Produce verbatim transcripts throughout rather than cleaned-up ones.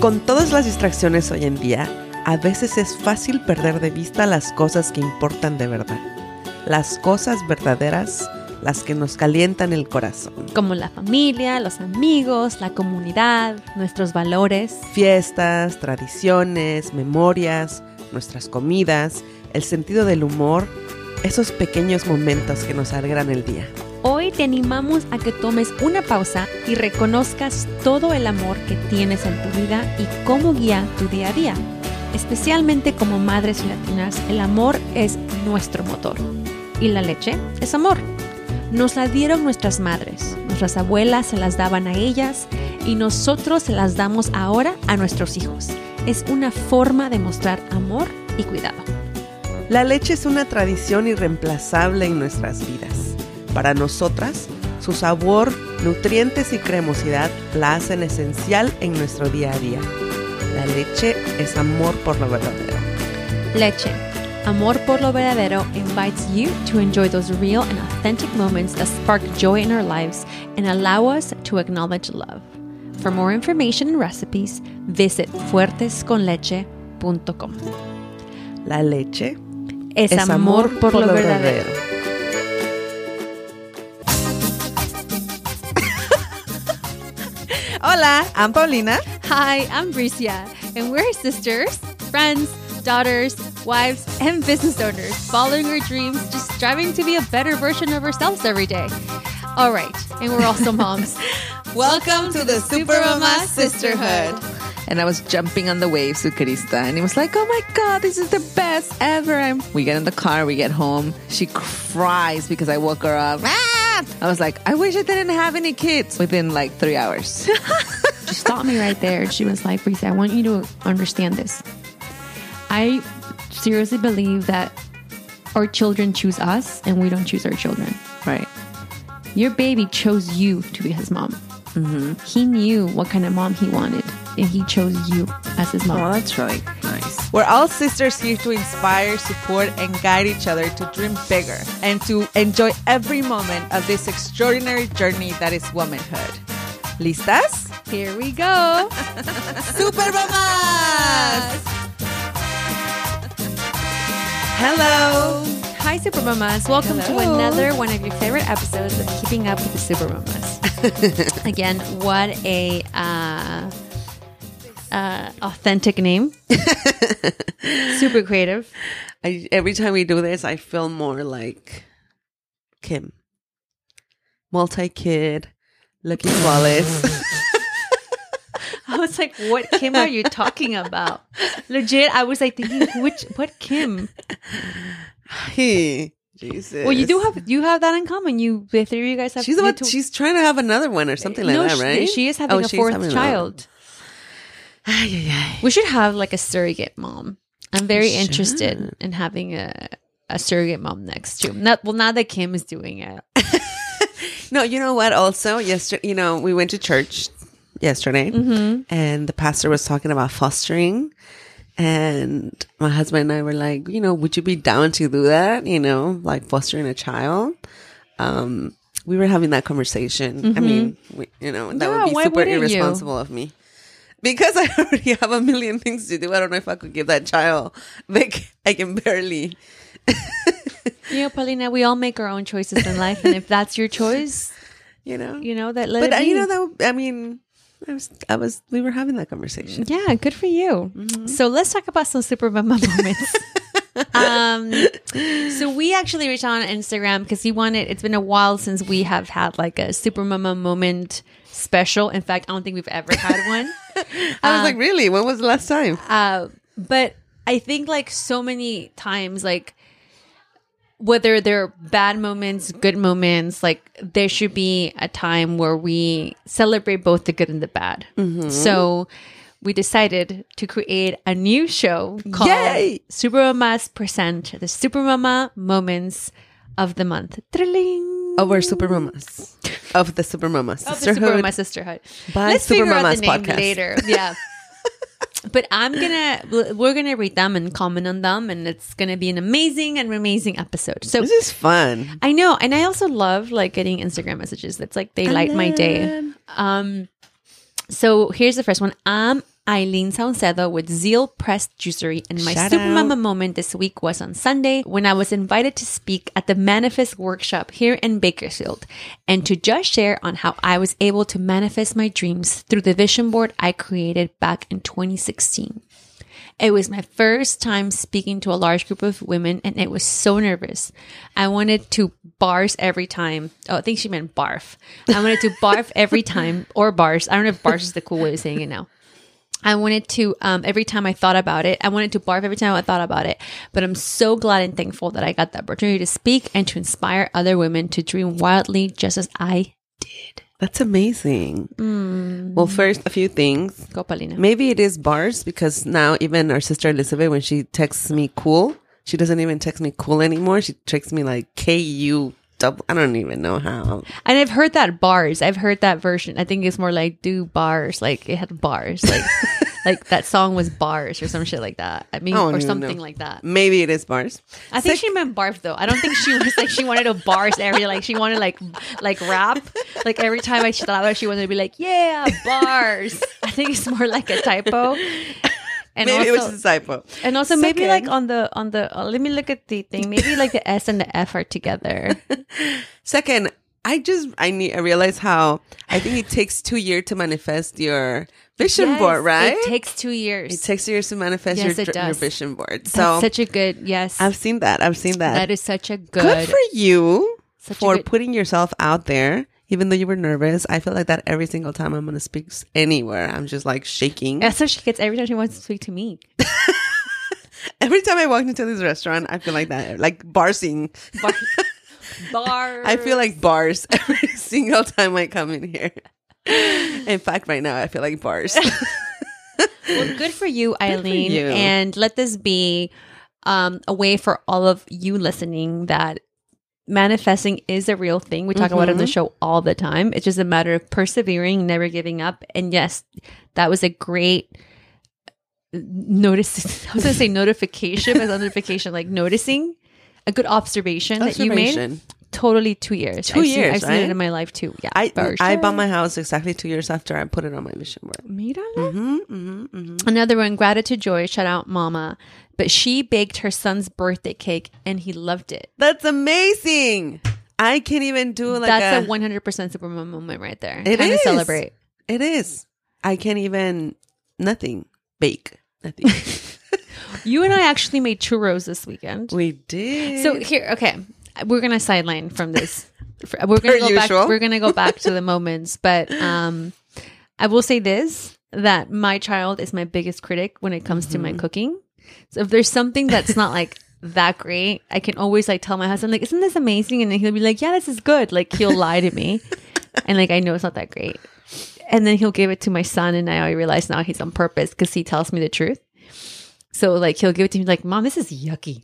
Con todas las distracciones hoy en día, a veces es fácil perder de vista las cosas que importan de verdad. Las cosas verdaderas, las que nos calientan el corazón. Como la familia, los amigos, la comunidad, nuestros valores. Fiestas, tradiciones, memorias, nuestras comidas, el sentido del humor, esos pequeños momentos que nos alegran el día. Hoy te animamos a que tomes una pausa y reconozcas todo el amor que tienes en tu vida y cómo guía tu día a día. Especialmente como madres latinas, el amor es nuestro motor. Y la leche es amor. Nos la dieron nuestras madres, nuestras abuelas se las daban a ellas y nosotros se las damos ahora a nuestros hijos. Es una forma de mostrar amor y cuidado. La leche es una tradición irreemplazable en nuestras vidas. Para nosotras, su sabor, nutrientes y cremosidad la hacen esencial en nuestro día a día. La leche es amor por lo verdadero. Leche, amor por lo verdadero, invites you to enjoy those real and authentic moments that spark joy in our lives and allow us to acknowledge love. For more information and recipes, visit fuertes con leche punto com. La leche es, es amor, amor por, por lo, lo verdadero. verdadero. Hola, I'm Paulina. Hi, I'm Bricia, and we're sisters, friends, daughters, wives, and business owners, following our dreams, just striving to be a better version of ourselves every day. All right, and we're also moms. Welcome to the Super Mama Sisterhood. And I was jumping on the waves with Krista, and it was like, oh my God, this is the best ever. And we get in the car, we get home. She cries because I woke her up. Ah! I was like, I wish I didn't have any kids within like three hours. She stopped me right there. She was like, Brisa, I want you to understand this. I seriously believe that our children choose us and we don't choose our children. Right. Your baby chose you to be his mom. Mm-hmm. He knew what kind of mom he wanted, and he chose you as his mom. Oh, that's really nice. We're all sisters here to inspire, support, and guide each other to dream bigger and to enjoy every moment of this extraordinary journey that is womanhood. ¿Listas? Here we go. Super Mamas! Hello. Hi, Super Mamas. Welcome Hello. to another one of your favorite episodes of Keeping Up with the Super Mamas. Again, what a uh, uh, authentic name. Super creative. I, every time we do this, I feel more like Kim. Multi-kid, looking flawless. I was like, what Kim are you talking about? Legit, I was like thinking, which what Kim? Hey, Jesus. Well, you do have you have that in common. You the three of you guys have. She's about, she's trying to have another one or something like no, that, right? She, she is having oh, a fourth having child. Ay, ay, ay. We should have like a surrogate mom. I'm very We interested should. in having a a surrogate mom next to. Not well, now that Kim is doing it. No, you know what? Also, yesterday, you know, we went to church yesterday, Mm-hmm. and the pastor was talking about fostering. And my husband and I were like, you know, would you be down to do that? You know, like fostering a child. Um, we were having that conversation. Mm-hmm. I mean, we, you know, that Yeah, would be why super wouldn't you? irresponsible of me. Because I already have a million things to do. I don't know if I could give that child. Like, I can barely. You know, Paulina, we all make our own choices in life, and if that's your choice, You know, you know that. Let but it uh, be. you know that I mean, I was, I was, we were having that conversation. Yeah, good for you. Mm-hmm. So let's talk about some super mama moments. um, so we actually reached out on Instagram because we wanted. It's been a while since we have had like a super mama moment special. In fact, I don't think we've ever had one. I was Uh, like, really? When was the last time? Uh, but I think like so many times, like whether they're bad moments, good moments, like there should be a time where we celebrate both the good and the bad. Mm-hmm. So we decided to create a new show called Yay! Super Mamas Present the Super Mama Moments of the Month. Trilling. Of our Super Mamas. Of the Super Mama Of the Sisterhood. Super Mama Sisterhood. by Let's Super figure Mamas out the name podcast. later. Yeah. But I'm gonna, we're gonna read them and comment on them, and it's gonna be an amazing and amazing episode. So This is fun. I know, and I also love like getting Instagram messages. It's like they light my day. Um, so here's the first one. I'm Eileen Saucedo with Zeal Pressed Juicery, and my Shout Supermama out. moment this week was on Sunday when I was invited to speak at the Manifest Workshop here in Bakersfield, and to just share on how I was able to manifest my dreams through the vision board I created back in twenty sixteen. It was my first time speaking to a large group of women, and it was so nervous. I wanted to bars every time. Oh, I think she meant barf. I wanted to barf every time, or bars. I don't know if bars is the cool way of saying it now. I wanted to, um, every time I thought about it, I wanted to barf every time I thought about it. But I'm so glad and thankful that I got the opportunity to speak and to inspire other women to dream wildly just as I did. That's amazing. Mm. Well, first, a few things. Go, Paulina. Maybe it is bars because now even our sister Elizabeth, when she texts me cool, she doesn't even text me cool anymore. She texts me like K U double. I don't even know how. And I've heard that bars. I've heard that version. I think it's more like do bars. Like it had bars. Like like that song was bars or some shit like that. I mean, I don't or even something know. like that. Maybe it is bars. I think Sec- she meant barf though. I don't think she was like she wanted to bars every like she wanted like like rap. Like every time I thought about it, she wanted to be like, yeah, bars. I think it's more like a typo. And Maybe also, it was a typo. and also maybe Second- like on the on the uh, let me look at the thing. Maybe like the S and the F are together. Second, I just I need I realize how I think it takes two years to manifest your vision Yes, board, right? It takes two years. It takes years to manifest Yes, your, it dr- your does. vision board. That's So such a good yes. I've seen that. I've seen that. That is such a good. Good for you Such a for good- putting yourself out there. Even though you were nervous, I feel like that every single time I'm going to speak s- anywhere. I'm just like shaking. That's what she gets every time she wants to speak to me. Every time I walk into this restaurant, I feel like that, like barsing. Bar- bars. I feel like bars every single time I come in here. In fact, right now, I feel like bars. Well, good for you, Eileen. you. And let this be um, a way for all of you listening that manifesting is a real thing. We talk about it on the show all the time. It's just a matter of persevering, never giving up. And yes, that was a great notice. I was going to say notification, but notification, like noticing a good observation, that you made. Observation. Totally two years. Two I've seen, years, I've seen right? it in my life too. Yeah. I for I sure. bought my house exactly two years after I put it on my vision board. Mírala. Mm-hmm, mm-hmm, mm-hmm. Another one, Gratitude Joy, shout out Mama. But she baked her son's birthday cake and he loved it. That's amazing. I can't even do like That's a, a one hundred percent Superman moment right there. It Time is. to celebrate. It is. I can't even nothing bake nothing. You and I actually made churros this weekend. We did. So here, okay, we're gonna sideline from this. We're gonna Per go usual. back. We're gonna go back to the moments, but um, I will say this: that my child is my biggest critic when it comes to my cooking. So if there's something that's not like that great, I can always like tell my husband, like, "Isn't this amazing?" And then he'll be like, "Yeah, this is good." Like he'll lie to me, and like I know it's not that great. And then he'll give it to my son, and I realize now he's on purpose because he tells me the truth. So like he'll give it to me like, "Mom, this is yucky."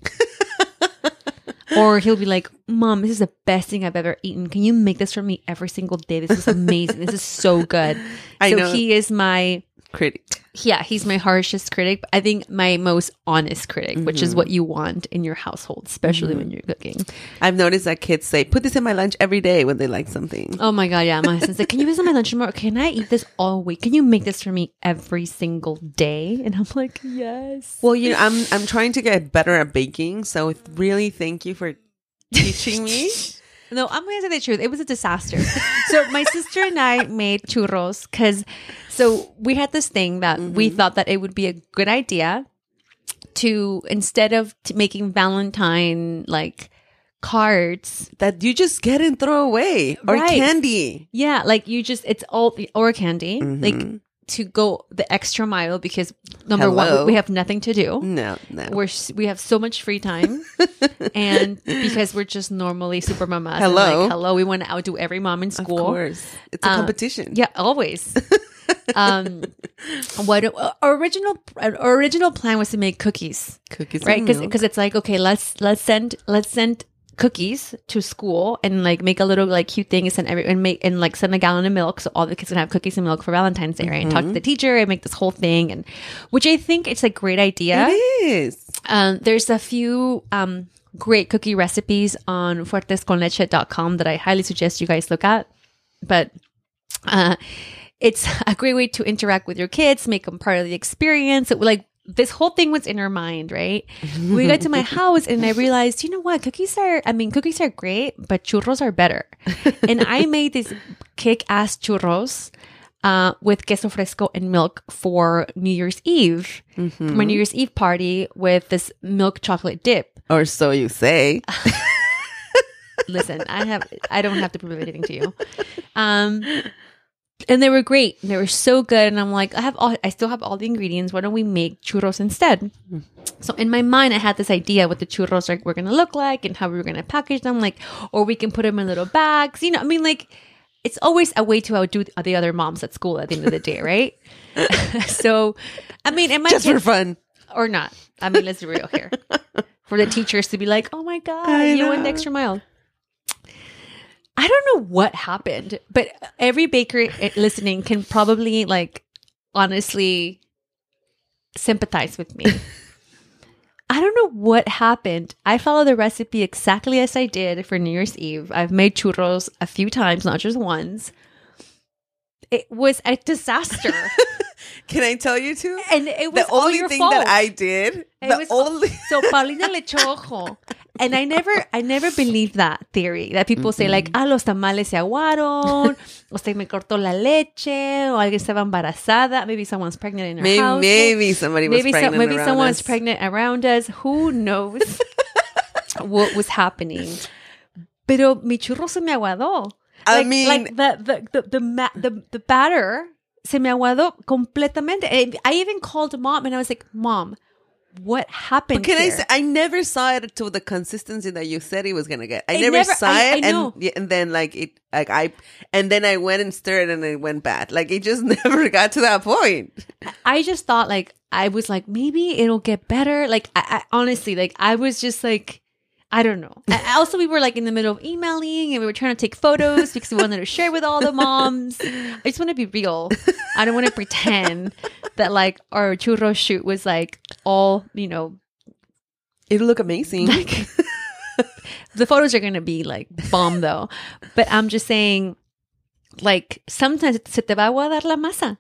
Or he'll be like, "Mom, this is the best thing I've ever eaten. Can you make this for me every single day? This is amazing. This is so good." I so know. he is my, critic. yeah, he's my harshest critic. But I think my most honest critic, which is what you want in your household, especially when you're cooking. I've noticed that kids say, "Put this in my lunch every day" when they like something. Oh my God, yeah. My husband's like, "Can you visit my lunch tomorrow? Can I eat this all week? Can you make this for me every single day?" And I'm like, yes. Well, you know, I'm I'm trying to get better at baking, so really thank you for teaching me. No, I'm going to say the truth. It was a disaster. So my sister and I made churros because, so we had this thing that we thought that it would be a good idea to, instead of t- making Valentine like cards, That you just get and throw away, or Right. candy. yeah, like you just, it's all, or candy, Mm-hmm. like to go the extra mile because number Hello. one, we have nothing to do. No, no. We're s- we have so much free time, and because we're just normally super mamas. and, Hello. like, hello. We want to outdo every mom in Of school. course, it's a Uh, competition. Yeah, always. um, what uh, original uh, original plan was to make cookies, Cookies, right? and Because milk. because it's like, okay, let's let's send let's send cookies to school and like make a little like cute thing and send every and make and like send a gallon of milk so all the kids can have cookies and milk for Valentine's Day, right? And talk to the teacher and make this whole thing, and which I think it's a great idea. It is. Um, there's a few um, great cookie recipes on fuertes con leche dot com that I highly suggest you guys look at. But uh, it's a great way to interact with your kids, make them part of the experience. It, like this whole thing was in our mind, right? We got to my house and I realized, you know what? Cookies are, I mean, cookies are great, but churros are better. And I made these kick-ass churros uh, with queso fresco and milk for New Year's Eve. Mm-hmm. My New Year's Eve party with this milk chocolate dip. Or so you say. Listen, I have, I don't have to prove anything to you. Um, and they were great. They were so good. And I'm like, I have all, I still have all the ingredients. Why don't we make churros instead? Mm-hmm. So in my mind, I had this idea what the churros are, were going to look like and how we were going to package them. Like, or we can put them in little bags. You know, I mean, like, it's always a way to outdo the other moms at school at the end of the day, right? So, I mean, it might just for fun. Or not. I mean, let's be real here. For the teachers to be like, oh my God, I you know. went the extra mile. I don't know what happened, but every baker listening can probably, like, honestly sympathize with me. I don't know what happened. I followed the recipe exactly as I did for New Year's Eve. I've made churros a few times, not just once. It was a disaster. Can I tell you too? And it was the all only your thing fault. that I did. It the was, only so Paulina le echó ojo. And I never, I never believed that theory that people mm-hmm. say like, ah, los tamales se aguaron, o se me cortó la leche, o alguien estaba embarazada. Maybe someone's pregnant in our maybe, house. Maybe somebody was maybe pregnant so, Maybe around someone's us. pregnant around us. Who knows what was happening? Pero mi churro se me aguadó. I like, mean, like the the the the, ma- the the batter se me aguadó completamente. And I even called mom and I was like, Mom, what happened? But can here? I say, I never saw it to the consistency that you said it was gonna get. I It never, never- saw I- it, I know. and and then like it, like I, and then I went and stirred, and it went bad. Like it just never got to that point. I just thought like I was like maybe it'll get better. Like I, I honestly like I was just like I don't know. I, also, we were like in the middle of emailing and we were trying to take photos because we wanted to share with all the moms. I just want to be real. I don't want to pretend that like our churro shoot was like all, you know. It'll look amazing. Like, the photos are going to be like bomb though. But I'm just saying, like, sometimes se te va a aguadar la masa.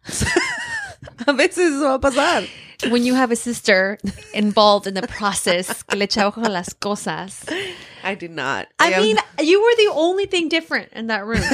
A veces eso va a pasar. When you have a sister involved in the process, que le echa ojo a las cosas. I did not. I, I mean, am... you were the only thing different in that room.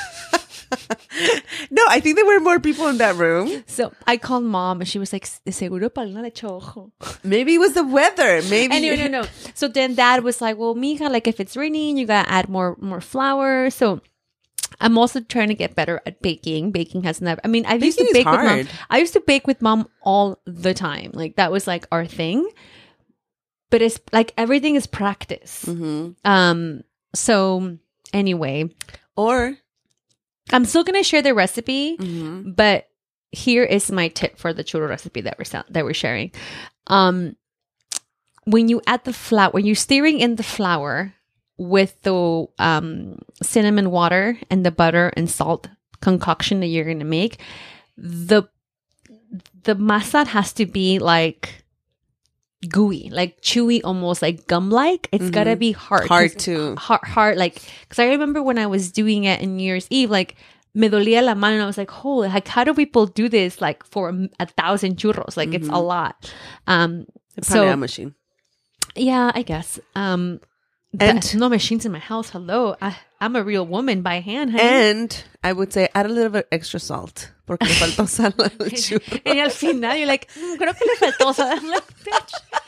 No, I think there were more people in that room. So I called mom and she was like, de seguro Paulina le echó ojo. Maybe it was the weather. Maybe. Anyway, no, no. So then dad was like, well, mija, like if it's raining, you got to add more, more flour. So I'm also trying to get better at baking. Baking has never, I mean, I used to Baking is bake with hard. mom. I used to bake with mom all the time. Like that was like our thing. But it's like everything is practice. Mm-hmm. Um. So anyway. Or I'm still going to share the recipe, mm-hmm. but here is my tip for the churro recipe that we're, that we're sharing. Um, when you add the flour, when you're stirring in the flour with the um, cinnamon water and the butter and salt concoction that you're going to make, the the masa has to be like gooey, like chewy, almost like gum-like. It's mm-hmm. got to be hard. Hard to. Hard, hard like, because I remember when I was doing it in New Year's Eve, like, me dolía la mano, and I was like, holy, like, how do people do this, like, for a, a thousand churros? Like, mm-hmm. it's a lot. Um, Probably so, a machine. Yeah, I guess. Um, and but no machines in my house. Hello. I, I'm a real woman by hand, honey. And I would say add a little bit extra salt. Porque le faltó sal al churro. Y al final, you're like, mm, creo que le faltó sal. I'm like, bitch.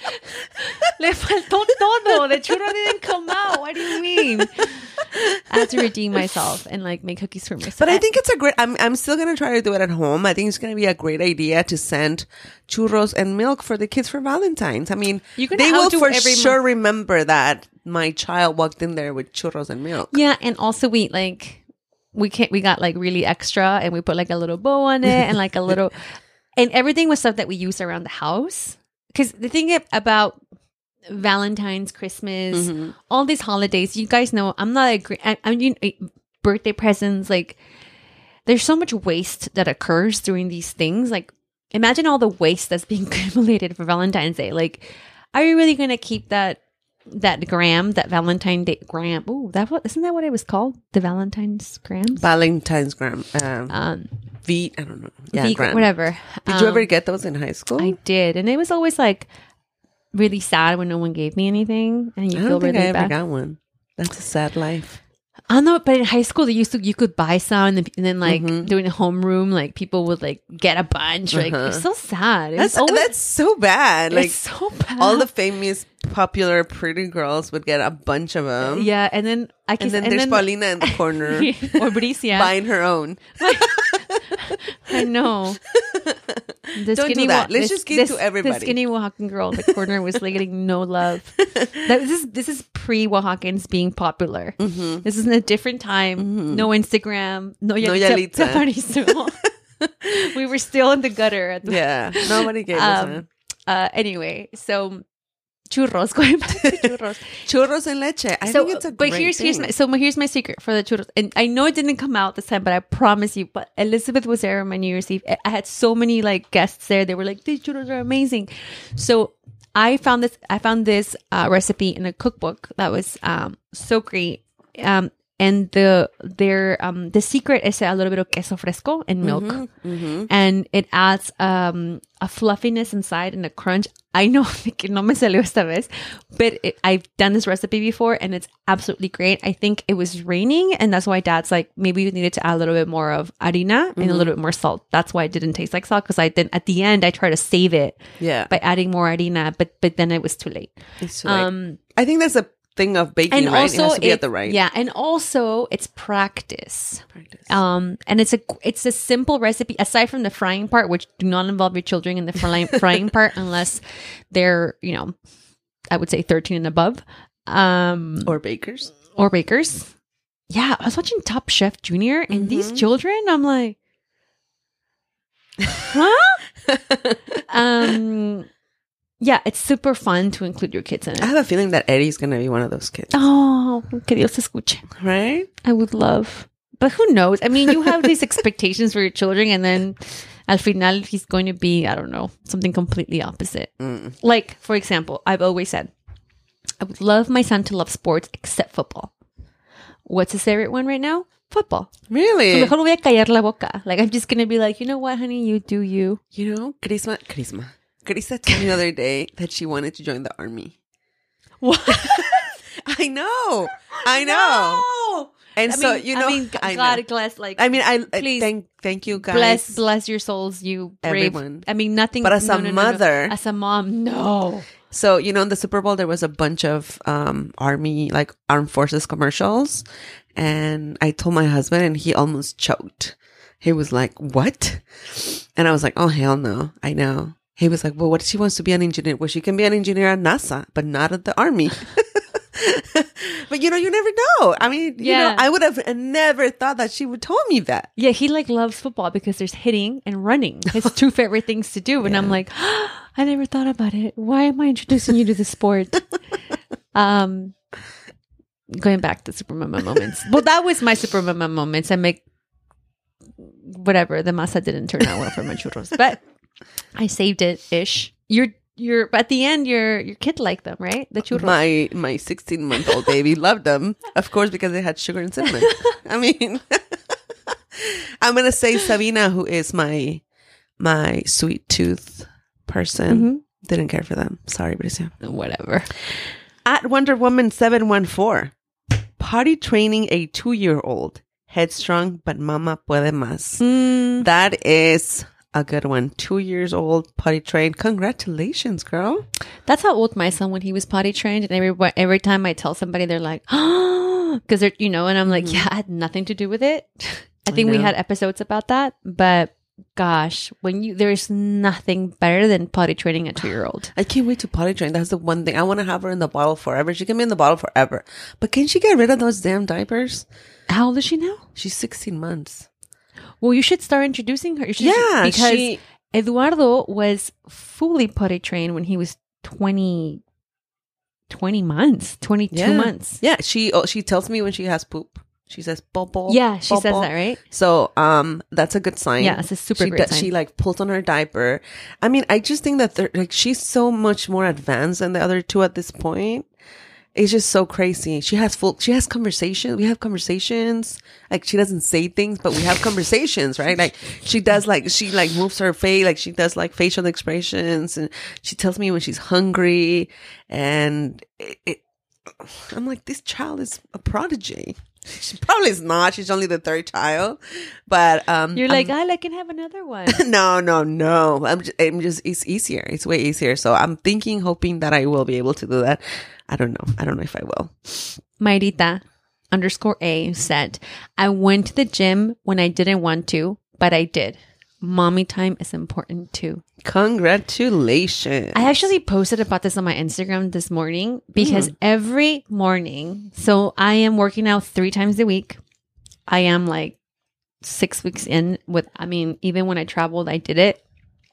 Le faltó todo. The churro didn't come out. What do you mean? I had to redeem myself and like make cookies for myself. But I think it's a great, I'm I'm still going to try to do it at home. I think it's going to be a great idea to send churros and milk for the kids for Valentine's. I mean, they will for sure month. remember that my child walked in there with churros and milk. Yeah. And also we like, we can't, we got like really extra and we put like a little bow on it and like a little, and everything was stuff that we use around the house. Because the thing about Valentine's, Christmas, mm-hmm. all these holidays, you guys know, I'm not a great, I, I mean, birthday presents, like, there's so much waste that occurs during these things. Like, imagine all the waste that's being accumulated for Valentine's Day. Like, are you really going to keep that that gram, that Valentine Day gram. Ooh, that what isn't that what it was called? The Valentine's grams? Valentine's gram. Um, Um, V, I don't know. Yeah, V- gram. whatever. Did you Um, ever get those in high school? I did, and it was always like really sad when no one gave me anything, and you I feel don't think really I ever bad. got one. That's a sad life. I don't know, but in high school, they used to you could buy some, and then, and then like Mhm. doing a homeroom, like people would like get a bunch. Like Uh-huh. it's so sad. It That's was always, that's so bad. Like it's so bad. all the famous, popular, pretty girls would get a bunch of them. yeah, and then I And guess then there's Paulina in the corner or Bricia. buying her own. I know. The Don't do that. Let's just give this, to everybody. The skinny Oaxacan girl in the corner was like getting no love. That, this is this is pre Oaxacans being popular. Mm-hmm. This is in a different time. No Instagram. No, No Yalitza. Yalitza. We were still in the gutter. At the, Yeah, nobody gave us Um, one. uh, anyway, so churros. Going back to churros. Churros en leche. I so, think it's a but great here's here's thing. my, so my, here's my secret for the churros, and I know it didn't come out this time, but I promise you. But Elizabeth was there on my New Year's Eve. I had so many like guests there. They were like, "These churros are amazing." So I found this. I found this uh, recipe in a cookbook that was um, so great. Um, and the their um the secret is a little bit of queso fresco and milk, Mm-hmm. and it adds um a fluffiness inside and a crunch. I know que no me salió esta vez, but it, I've done this recipe before and it's absolutely great. I think it was raining, and that's why Dad's like, maybe you needed to add a little bit more of harina and a little bit more salt. That's why it didn't taste like salt, because I didn't. At the end, I tried to save it Yeah. by adding more harina, but but then it was too late. It's too late. Um, I think that's a thing of baking, and right? also it has to be it- at the right yeah, and also it's practice. practice. Um, and it's a it's a simple recipe aside from the frying part, which do not involve your children in the frying frying part unless they're, you know, I would say thirteen and above, um, or bakers. or bakers. Yeah, I was watching Top Chef Junior, and these Mhm. children, I'm like, huh? um, yeah, it's super fun to include your kids in I it. have a feeling that Eddie's going to be one of those kids. Oh, que Dios te escuche. Right? I would love, but who knows? I mean, you have these expectations for your children, and then al final, he's going to be, I don't know, something completely opposite. Mm. Like, for example, I've always said, I would love my son to love sports except football. What's his favorite one right now? Football. So Really? mejor voy a callar la boca. Like, I'm just going to be like, you know what, honey, you do you. You know, Crisma, Crisma. Carissa told me the other day that she wanted to join the army. What? I know. I know. No! And I so, mean, you know, I mean, g- I God know. bless, like, I mean, I I Please. thank thank you guys. bless, bless your souls, you brave. Everyone. I mean, nothing. But as no, a no, no, no. mother- As a mom, no. So, you know, in the Super Bowl, there was a bunch of um, army, like armed forces commercials. And I told my husband, and he almost choked. He was like, what? And I was like, oh, hell no. I know. He was like, well, what if she wants to be an engineer? Well, she can be an engineer at NASA, but not at the army. But, you know, you never know. I mean, you Yeah. know, I would have never thought that she would tell me that. Yeah, he like loves football because there's hitting and running. His two favorite things to do. And I'm like, oh, I never thought about it. Why am I introducing you to the sport? um, going back to Super Mama moments. Well, that was my Super Mama moments. I make whatever. The masa didn't turn out well for my churros, but I saved it ish. You're you're but at the end your your kid liked them, right? The churros. My my sixteen month old baby loved them, of course, because they had sugar and cinnamon. I mean, I'm gonna say Sabina, who is my my sweet tooth person, Mhm. didn't care for them. Sorry, Bricia. Whatever. At Wonder Woman seven one four, potty training a two year old, headstrong, but mama puede más. Mm, That is a good one. Two years old, potty trained. Congratulations, girl. That's how old my son when he was potty trained, and every every time I tell somebody, they're like, "Oh," because they're you know, and I'm like, "Yeah, I had nothing to do with it." I think we know. had episodes about that, but gosh, when you there's nothing better than potty training a two year old. I can't wait to potty train. That's the one thing. I want to have her in the bottle forever. She can be in the bottle forever. But can she get rid of those damn diapers? How old is she now? She's sixteen months. Well, you should start introducing her. You should, Yeah, because she- Eduardo was fully potty trained when he was twenty, twenty months, twenty-two Yeah. months. Yeah, she oh, she tells me when she has poop. She says bubble. Yeah, she says bubble. that, right? So um, that's a good sign. Yeah, it's a super she great does- sign. She like pulls on her diaper. I mean, I just think that they're, like she's so much more advanced than the other two at this point. It's just so crazy. She has full, she has conversations. We have conversations. Like she doesn't say things, but we have conversations, right? Like she does like, she like moves her face, like she does like facial expressions and she tells me when she's hungry. And it, it, I'm like, this child is a prodigy. She probably is not. She's only the third child, but um, You're like, I'm, I can have another one. no, no, no. I'm just, I'm just, it's easier. It's way easier. So I'm thinking, hoping that I will be able to do that. I don't know. I don't know if I will. Mayrita underscore A said, I went to the gym when I didn't want to, but I did. Mommy time is important too. Congratulations. I actually posted about this on my Instagram this morning because mm. every morning, so I am working out three times a week. I am like six weeks in with, I mean, even when I traveled, I did it.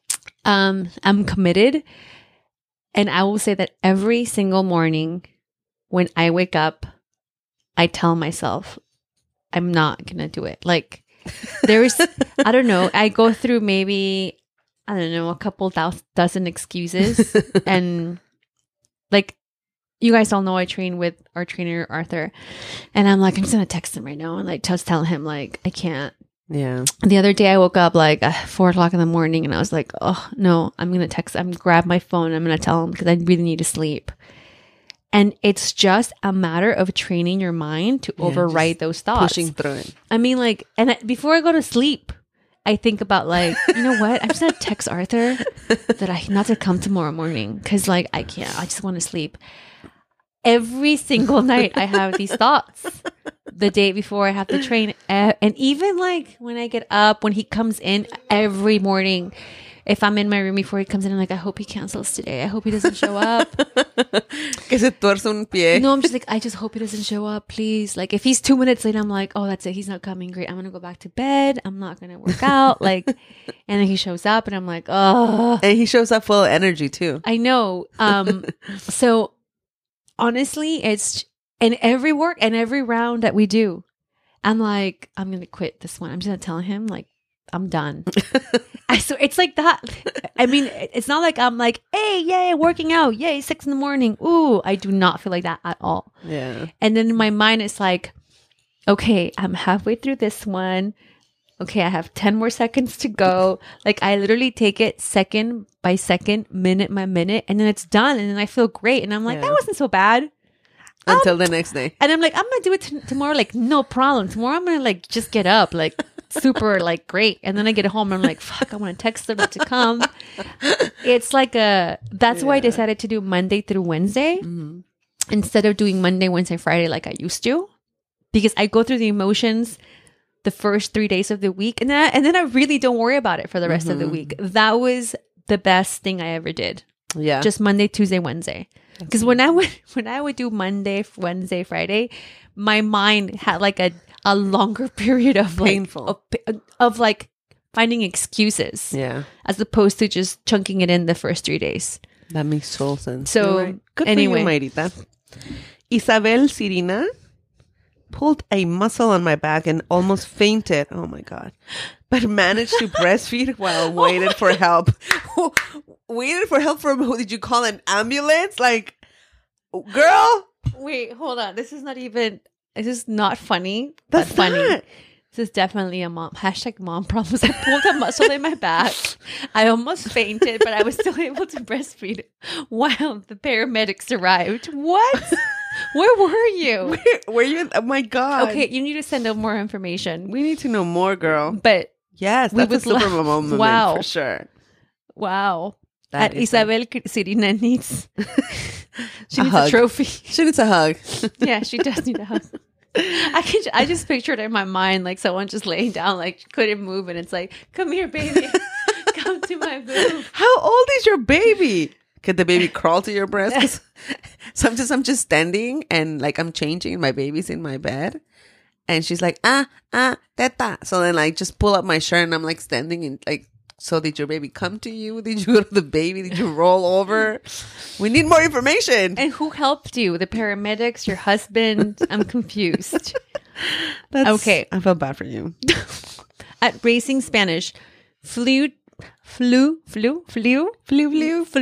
Um, I'm committed. And I will say that every single morning when I wake up, I tell myself, I'm not going to do it. Like, there's, I don't know, I go through maybe, I don't know, a couple thousand, dozen excuses. And like, you guys all know I train with our trainer, Arthur. And I'm like, I'm just going to text him right now and like just tell him, like, I can't. Yeah. The other day I woke up like uh, four o'clock in the morning and I was like, oh no, I'm going to text, I'm going to grab my phone. I'm going to tell him because I really need to sleep. And it's just a matter of training your mind to yeah, override those thoughts. Pushing through it. I mean, like, and I, before I go to sleep, I think about like, you know what? I'm just going to text Arthur that I not to come tomorrow morning because like, I can't, I just want to sleep. Every single night I have these thoughts. The day before I have to train. Uh, and even like when I get up, when he comes in every morning, if I'm in my room before he comes in, I'm like, I hope he cancels today. I hope he doesn't show up. Que se tuerce un pie. No, I'm just like, I just hope he doesn't show up, please. Like if he's two minutes late, I'm like, oh, that's it. He's not coming. Great. I'm going to go back to bed. I'm not going to work out. Like, and then he shows up and I'm like, oh. And he shows up full of energy too. I know. Um, so honestly, it's, and every work and every round that we do, I'm like, I'm going to quit this one. I'm just going to tell him, like, I'm done. I, so it's like that. I mean, it's not like I'm like, hey, yay, working out. Yay, six in the morning. Ooh, I do not feel like that at all. Yeah. And then in my mind, it's like, okay, I'm halfway through this one. Okay, I have ten more seconds to go. Like, I literally take it second by second, minute by minute, and then it's done. And then I feel great. And I'm like, yeah. that wasn't so bad. Until um, the next day. And I'm like, I'm going to do it t- tomorrow. Like, no problem. Tomorrow I'm going to like just get up. Like, super like great. And then I get home and I'm like, fuck, I want to text them to come. It's like a, that's yeah. why I decided to do Monday through Wednesday mm-hmm. instead of doing Monday, Wednesday, Friday like I used to. Because I go through the emotions the first three days of the week. And then I, and then I really don't worry about it for the rest mm-hmm. of the week. That was the best thing I ever did. Yeah. Just Monday, Tuesday, Wednesday. Because when I would when I would do Monday, Wednesday, Friday, my mind had like a, a longer period of like, painful of, of like finding excuses. Yeah. As opposed to just chunking it in the first three days. That makes total sense. So right. Good anyway. for you, Mayrita. Isabel Sirina pulled a muscle on my back and almost fainted. Oh my God. But managed to breastfeed while waited for help. Waited for help from who? Did you call an ambulance? Like, girl? Wait, hold on. This is not even, this is not funny. That's but funny. Not. This is definitely a mom, hashtag mom problems. I pulled a muscle in my back. I almost fainted, but I was still able to breastfeed while the paramedics arrived. What? Where were you? Where were you? Oh my God. Okay, you need to send out more information. We need to know more, girl. But yes, that's a super la- moment wow. for sure. Wow. That At Isabel like- Sirina needs she a needs hug. a trophy. She needs a hug. Yeah, she does need a hug. I can. I just pictured in my mind like someone just laying down, like couldn't move, and it's like, "Come here, baby, come to my boob." How old is your baby? Could the baby crawl to your breast? 'Cause sometimes I'm just standing and like I'm changing, my baby's in my bed, and she's like, "Ah, ah, teta." So then I just pull up my shirt and I'm like standing and like. So did your baby come to you? Did you go to the baby? Did you roll over? We need more information. And who helped you? The paramedics? Your husband? I'm confused. That's, okay. I feel bad for you. At Racing Spanish, flew, flew, flew, flew, flew, flew, flew,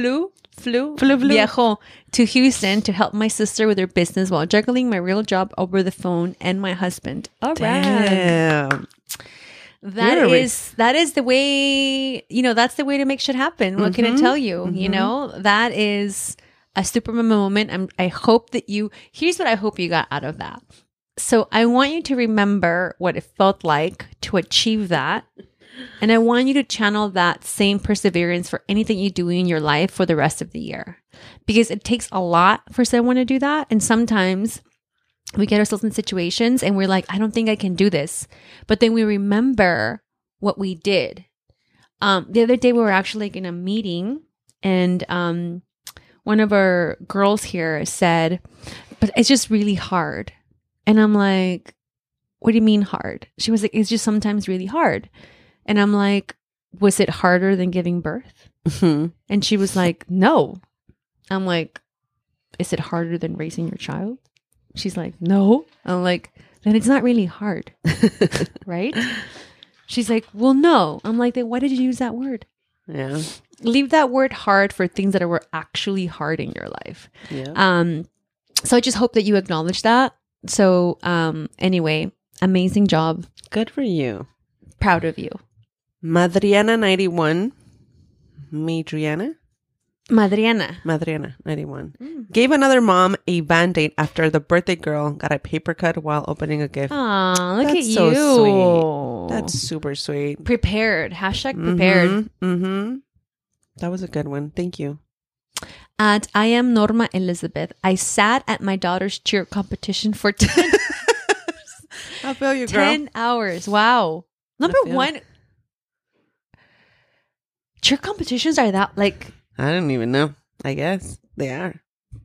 flew, Flew, flew. viajó to Houston to help my sister with her business while juggling my real job over the phone and my husband. All right. Damn. That You're a is that is the way, you know, that's the way to make shit happen. What can I tell you? You know, that is a Supermama moment. I'm, I hope that you, here's what I hope you got out of that. So I want you to remember what it felt like to achieve that. And I want you to channel that same perseverance for anything you do in your life for the rest of the year. Because it takes a lot for someone to do that. And sometimes we get ourselves in situations and we're like, I don't think I can do this. But then we remember what we did. Um, the other day we were actually like in a meeting and um, one of our girls here said, but it's just really hard. And I'm like, what do you mean hard? She was like, it's just sometimes really hard. And I'm like, was it harder than giving birth? Mm-hmm. And she was like, no. I'm like, is it harder than raising your child? She's like, no. I'm like, then it's not really hard. Right? She's like, well, no. I'm like, then why did you use that word? Yeah. Leave that word hard for things that were actually hard in your life. Yeah. Um, so I just hope that you acknowledge that. So um, anyway, amazing job. Good for you. Proud of you. Madriana ninety-one. Madriana? Madriana. Madriana ninety-one. Mm. Gave another mom a Band-Aid after the birthday girl got a paper cut while opening a gift. Aw, look That's at so you. sweet. That's super sweet. Prepared. Hashtag prepared. Mm-hmm. Mm-hmm. That was a good one. Thank you. At I am Norma Elizabeth. I sat at my daughter's cheer competition for ten, I feel you, girl. ten hours. Wow. Number feel- one, cheer competitions are that like... I don't even know. I guess they are.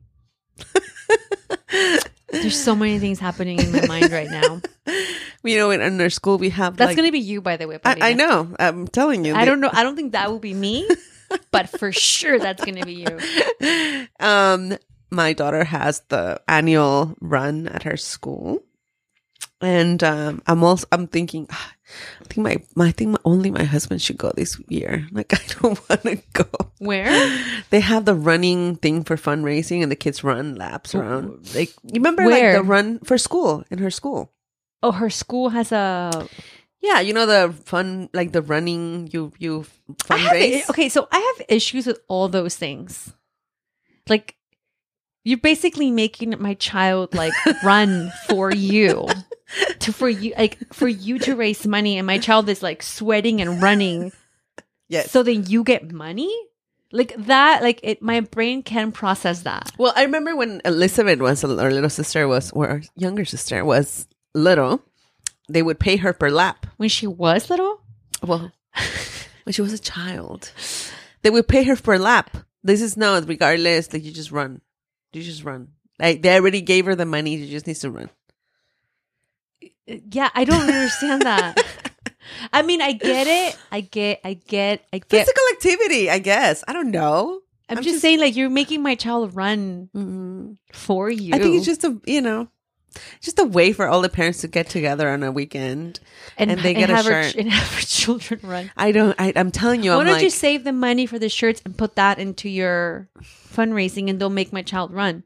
There's so many things happening in my mind right now. You know, in, in our school, we have That's like, going to be you, by the way. I, Paulina. I know. I'm telling you. I they- don't know. I don't think that will be me, but for sure that's going to be you. Um, my daughter has the annual run at her school, and um, I'm also I'm thinking, ah, I think my, my I think my, only my husband should go this year. Like I don't want to go. Where? They have the running thing for fundraising, and the kids run laps around. Like you remember, Where? like the run for school in her school. Oh, her school has a... Yeah, you know the fun, like the running. You you I have, fundraise. okay, so I have issues with all those things. Like, you're basically making my child like run for you, to for you, like for you to raise money, and my child is like sweating and running. Yes. So then you get money, like that. Like it, my brain can process that. Well, I remember when Elizabeth was, our little sister was, or our younger sister was little, they would pay her per lap. When she was little, Well, when she was a child, they would pay her per lap. This is now, regardless, like you just run. You just run. Like they already gave her the money. She just needs to run. yeah, I don't understand that. I mean, I get it. I get, I get, I get. Physical activity, I guess. I don't know. I'm, I'm just, just- saying, like, you're making my child run Mm-hmm. for you. I think it's just a, you know, just a way for all the parents to get together on a weekend and, they get a have her shirt. ch- and have her children run. I don't, I, I'm telling you, Why I'm don't like, you save the money for the shirts and put that into your fundraising and don't make my child run?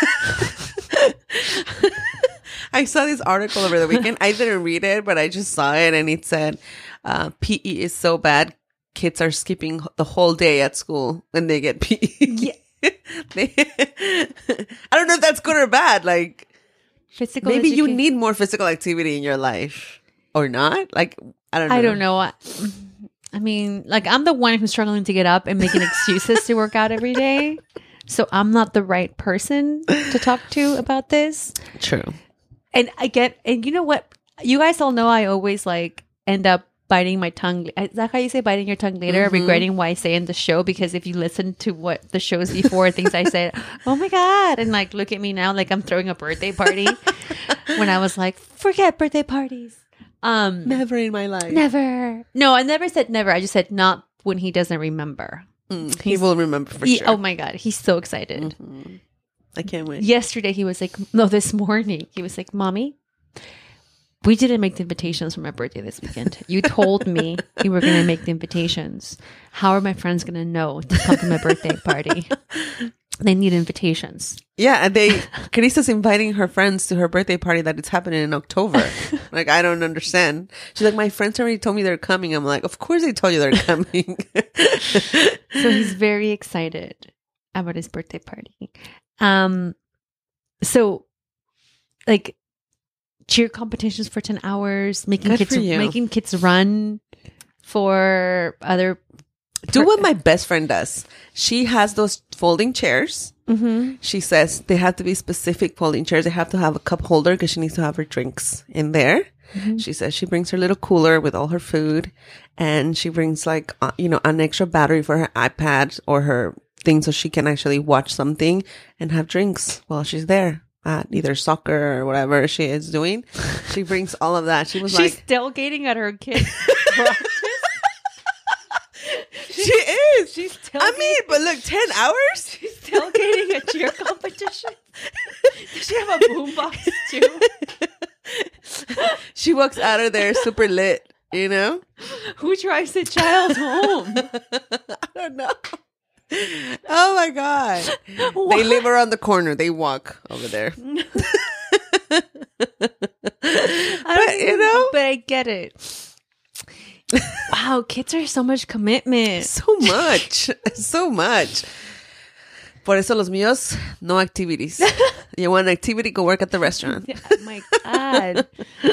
I saw this article over the weekend. I didn't read it, but I just saw it, and it said uh, P E is so bad, kids are skipping the whole day at school when they get P E. Yeah. They, I don't know if that's good or bad. Like Physical maybe you educa- need more physical activity in your life, or not. Like I don't know. I don't know. I, I mean, like, I'm the one who's struggling to get up and making excuses to work out every day. So I'm not the right person to talk to about this. True. And I get, and you know what? You guys all know I always like end up biting my tongue. Is that how you say biting your tongue later? Mm-hmm. Regretting what I say in the show? Because if you listen to what the shows before, things I said, oh my God. And like, look at me now, like I'm throwing a birthday party when I was like, forget birthday parties. Um, Never in my life. Never. No, I never said never. I just said not when he doesn't remember. Mm, he will remember for He- sure. Oh my God. He's so excited. Mhm. I can't wait. Yesterday, he was like, no, this morning, he was like, Mommy, We didn't make the invitations for my birthday this weekend. You told me you were going to make the invitations. How are my friends going to know to come to my birthday party? They need invitations. Yeah, and they Carista's inviting her friends to her birthday party that it's happening in October. Like, I don't understand. She's like, my friends already told me they're coming. I'm like, of course they told you they're coming. So he's very excited about his birthday party. Um, so like cheer competitions for ten hours, making Good kids for you. making kids run for other. Do what my best friend does. She has those folding chairs. Mm-hmm. She says they have to be specific folding chairs. They have to have a cup holder because she needs to have her drinks in there. Mm-hmm. She says she brings her little cooler with all her food, and she brings like, uh, you know, an extra battery for her iPad or her thing so she can actually watch something and have drinks while she's there at either soccer or whatever she is doing. She brings all of that. She was She's like, tailgating at her kid's practice. she is. She's tailgating. I mean, but look, ten hours? She's tailgating a cheer competition. Does she have a boombox too? She walks out of there super lit, you know? Who drives the child home? I don't know. Oh my God. What? They live around the corner. They walk over there. But, you know? But I get it. Wow, kids are so much commitment. So much. So much. Por eso los míos, no activities. You want an activity, go work at the restaurant. Yeah, oh my God.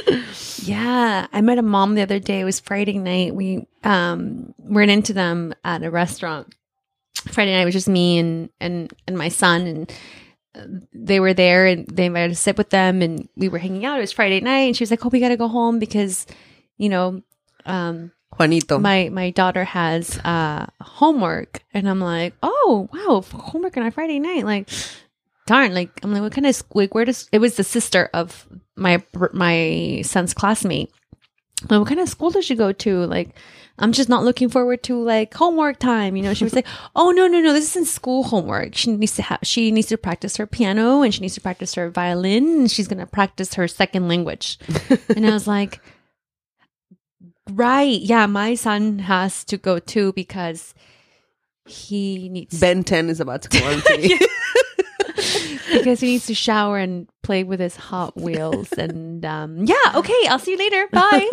Yeah. I met a mom the other day. It was Friday night. We um ran into them at a restaurant. Friday night was just me and, and, and my son, and they were there, and they invited us to sit with them, and we were hanging out. It was Friday night, and she was like, oh, we got to go home because, you know, um, Juanito. my, my daughter has uh, homework. And I'm like, oh, wow, homework on a Friday night. Like, darn, like, I'm like, what kind of, like, where does, it was the sister of my, my son's classmate. Like, what kind of school does she go to? Like, I'm just not looking forward to like homework time. You know, she was like, oh, no, no, no, this isn't school homework. She needs to have, she needs to practice her piano, and she needs to practice her violin, and she's going to practice her second language. And I was like, right. Yeah. My son has to go too because he needs Ben ten is about to go on T V. because he needs to shower and play with his Hot Wheels. And um, yeah, okay, I'll see you later. Bye.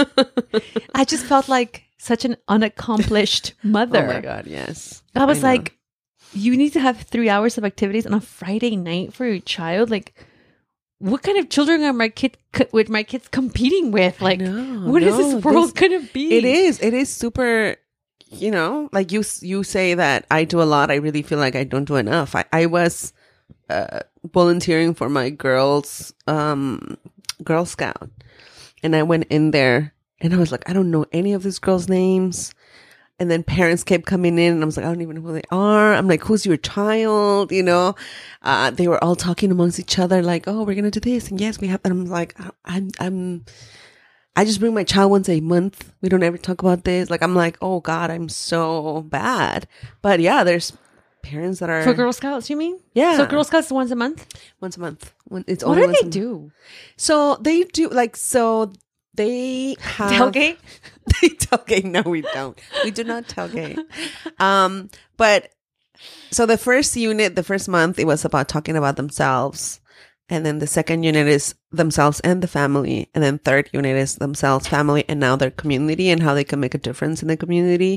I just felt like such an unaccomplished mother. Oh my God, yes. I was I know. like, you need to have three hours of activities on a Friday night for your child. Like, what kind of children are my kid with my kids competing with? Like, know, what is no, this world this- gonna be? It is. It is super, you know, like you you say that I do a lot. I really feel like I don't do enough. I, I was uh, volunteering for my girls, um, Girl Scout. And I went in there and I was like, I don't know any of these girls' names. And then parents kept coming in and I was like, I don't even know who they are. I'm like, who's your child? You know, uh, they were all talking amongst each other like, oh, we're going to do this. And yes, we have. And I'm like, I'm, I'm, I just bring my child once a month. We don't ever talk about this. Like, I'm like, oh God, I'm so bad. But yeah, there's parents that are For Girl Scouts, you mean? Yeah. So Girl Scouts once a month? once a month. When it's What only do once they a do? So they do like, so they have Tailgate? they tailgate. No, we don't. We do not tailgate. Um, but so the first unit, the first month, it was about talking about themselves. And then the second unit is themselves and the family. And then third unit is themselves, family, and now their community and how they can make a difference in the community.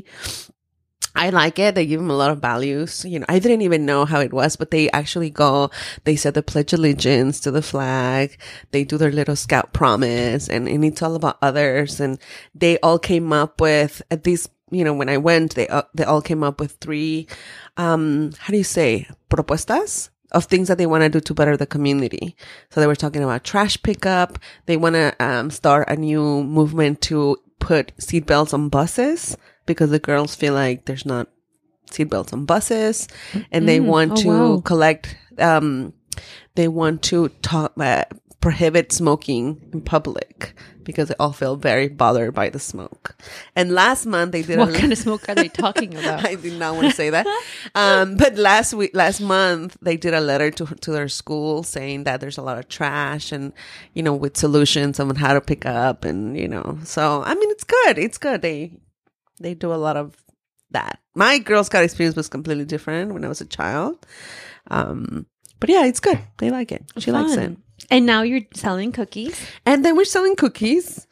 I like it. They give them a lot of values. You know, I didn't even know how it was, but they actually go, they said the Pledge of Allegiance to the flag. They do their little scout promise, and, and it's all about others. And they all came up with, at least, you know, when I went, they, uh, they all came up with three, um, how do you say, propuestas of things that they want to do to better the community. So they were talking about trash pickup. They want to, um, start a new movement to put seatbelts on buses, because the girls feel like there's not seatbelts on buses, and they Mm, want oh, to wow. collect, um, they want to talk, uh, prohibit smoking in public because they all feel very bothered by the smoke. And last month they did What a kind of smoke are they talking about? I did not want to say that. Um, but last week, last month, they did a letter to to their school saying that there's a lot of trash and, you know, with solutions on how to pick up and, you know, so, I mean, it's good. It's good. They, they do a lot of that. My Girl Scout experience was completely different when I was a child. Um, but yeah, it's good. They like it. She Fun. likes it. And now you're selling cookies. And then we're selling cookies.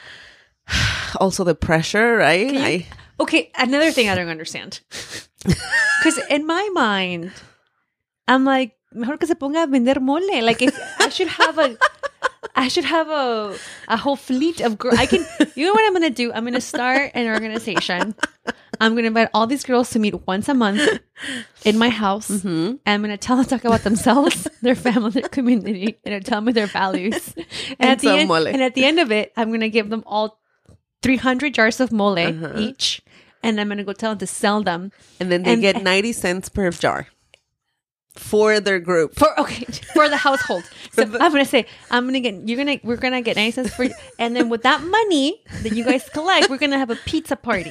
Also the pressure, right? You, I, okay, another thing I don't understand. Because in my mind, I'm like, mejor que se ponga a vender mole. Like, if I should have a, I should have a a whole fleet of girls. I can, you know what I'm going to do? I'm going to start an organization. I'm going to invite all these girls to meet once a month in my house. Mm-hmm. And I'm going to tell them to talk about themselves, their family, their community, and to tell me their values. And, And at the some end, mole. and at the end of it, I'm going to give them all three hundred jars of mole Uh-huh. each. And I'm going to go tell them to sell them. and then they And- get ninety cents per jar for their group. For okay, for the household. So I'm gonna say, I'm gonna get you're gonna we're gonna get ninety cents for, and then with that money that you guys collect, we're gonna have a pizza party.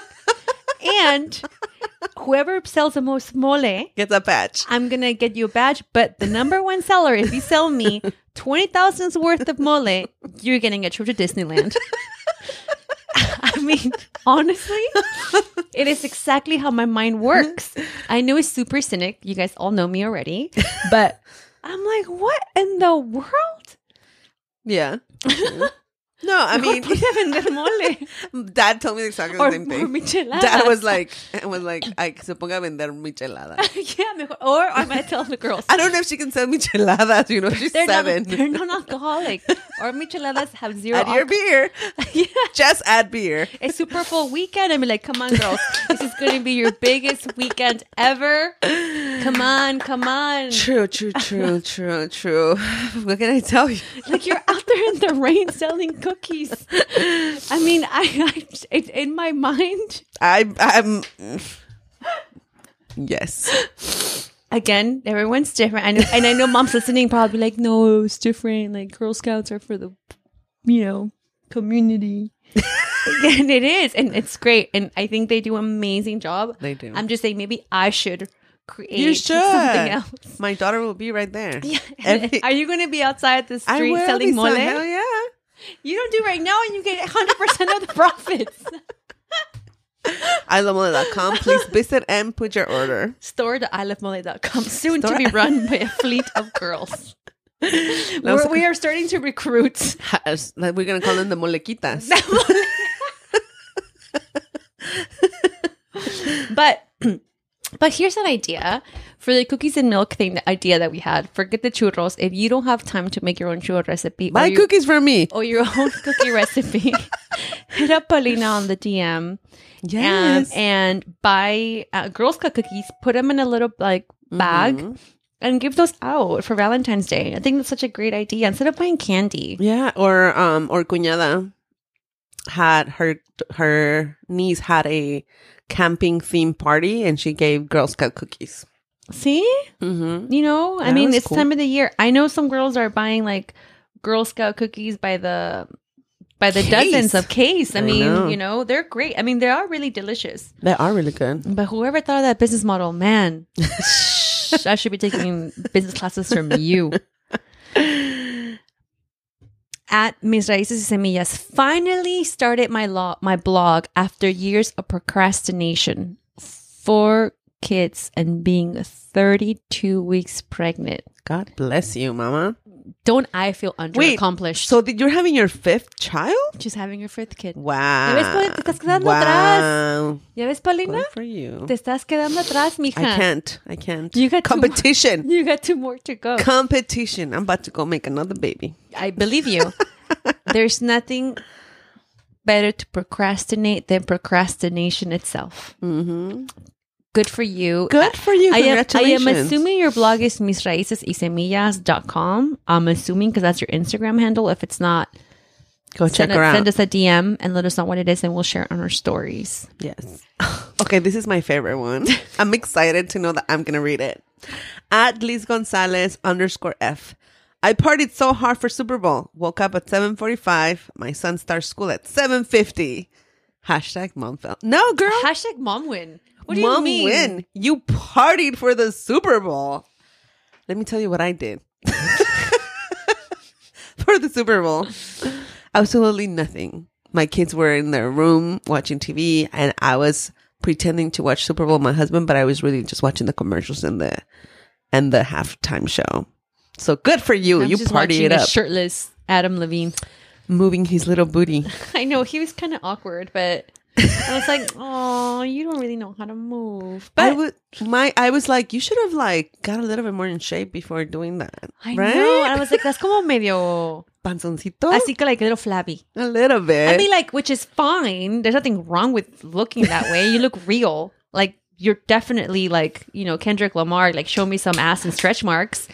And whoever sells the most mole, Gets a patch. I'm gonna get you a badge. But the number one seller, if you sell me twenty thousand's worth of mole, you're getting a trip to Disneyland. I mean, honestly, it is exactly how my mind works. I know it's super cynic. You guys all know me already. But I'm like, what in the world? Yeah. No, I mean, Mejor ponte a vender mole. Dad told me exactly the Or, same or thing. micheladas. Dad was like, was like, I que se ponga a vender micheladas. yeah, mejor. Or I'm going to tell the girls. I don't know if she can sell micheladas. You know, she's They're seven. not, they're non-alcoholic. Or micheladas have zero Add your alcohol. beer. Yeah. Just add beer. A Super Bowl weekend. I'm like, come on, girls. This is going to be your biggest weekend ever. Come on, come on. True, true, true, true, true. What can I tell you? Like, you're out there in the rain selling cookies. I mean, I, I it, in my mind, I, I'm. Yes. again, everyone's different. And, and I know moms listening probably like, no, it's different. Like, Girl Scouts are for the, you know, community. And it is. And it's great. And I think they do an amazing job. They do. I'm just saying, maybe I should create You should. something else. My daughter will be right there. Yeah. Every- Are you going to be outside the I street will selling be mole? so- hell yeah. You don't do right now, and you get one hundred percent of the profits. I love mole dot com. Please visit and put your order. Store to I love mole dot com, soon Store- to be run by a fleet of girls. We're, we are starting to recruit. Has- like, we're going to call them the molequitas. But but here's an idea for the cookies and milk thing, the idea that we had. Forget the churros. If you don't have time to make your own churro recipe, Buy or you- cookies for me. or your own cookie recipe, hit up Paulina on the D M. Yes. Um, and buy uh, Girl Scout cookies, put them in a little like bag, Mm-hmm. and give those out for Valentine's Day. I think that's such a great idea. Instead of buying candy. Yeah, or um, or cuñada had her her niece had a camping theme party, and she gave Girl Scout cookies. See? Mm-hmm. You know, I That mean, was it's cool. time of the year. I know some girls are buying like Girl Scout cookies by the by the Case. dozens of case. I, I mean, know. you know, they're great. I mean, they are really delicious. They are really good. But whoever thought of that business model, man, I should be taking business classes from you. At Mis Raíces y Semillas, finally started my law, my blog after years of procrastination. Four kids and being thirty-two weeks pregnant. God bless you, Mama. Don't I feel underaccomplished? So did you're having your fifth child? She's having her fifth kid. Wow. ¿Ya ves, Paulina? Te estás quedando atrás. Wow. ¿Ya ves, Paulina? Good for you. Te estás quedando atrás, mija. I can't. I can't. You got two- competition. You got two more to go. Competition. I'm about to go make another baby. I believe you. There's nothing better to procrastinate than procrastination itself. Mm-hmm. Good for you. Good for you. I am, I Congratulations. am assuming your blog is mis raíces y semillas dot com. I'm assuming because that's your Instagram handle. If it's not, Go check send, her a, out. send us a D M and let us know what it is, and we'll share it on our stories. Yes. Okay, this is my favorite one. I'm excited to know that I'm going to read it. At Liz Gonzalez underscore F. I partied so hard for Super Bowl. Woke up at seven forty-five. My son starts school at seven fifty. Hashtag mom fell. No, girl. Hashtag mom win. What do mom you mean? win. You partied for the Super Bowl. Let me tell you what I did. For the Super Bowl. Absolutely nothing. My kids were in their room watching T V, and I was pretending to watch Super Bowl with my husband, but I was really just watching the commercials and the and the halftime show. So good for you. I'm you just party watching it a up. shirtless Adam Levine. Moving his little booty. I know, he was kind of awkward, but I was like, oh, you don't really know how to move. But I would my I was like, you should have like got a little bit more in shape before doing that. I right? know. I was like, that's como medio Panzoncito? así que like a little flabby. A little bit. I mean, like, which is fine. There's nothing wrong with looking that way. You look real. Like, you're definitely like, you know, Kendrick Lamar, like, show me some ass and stretch marks.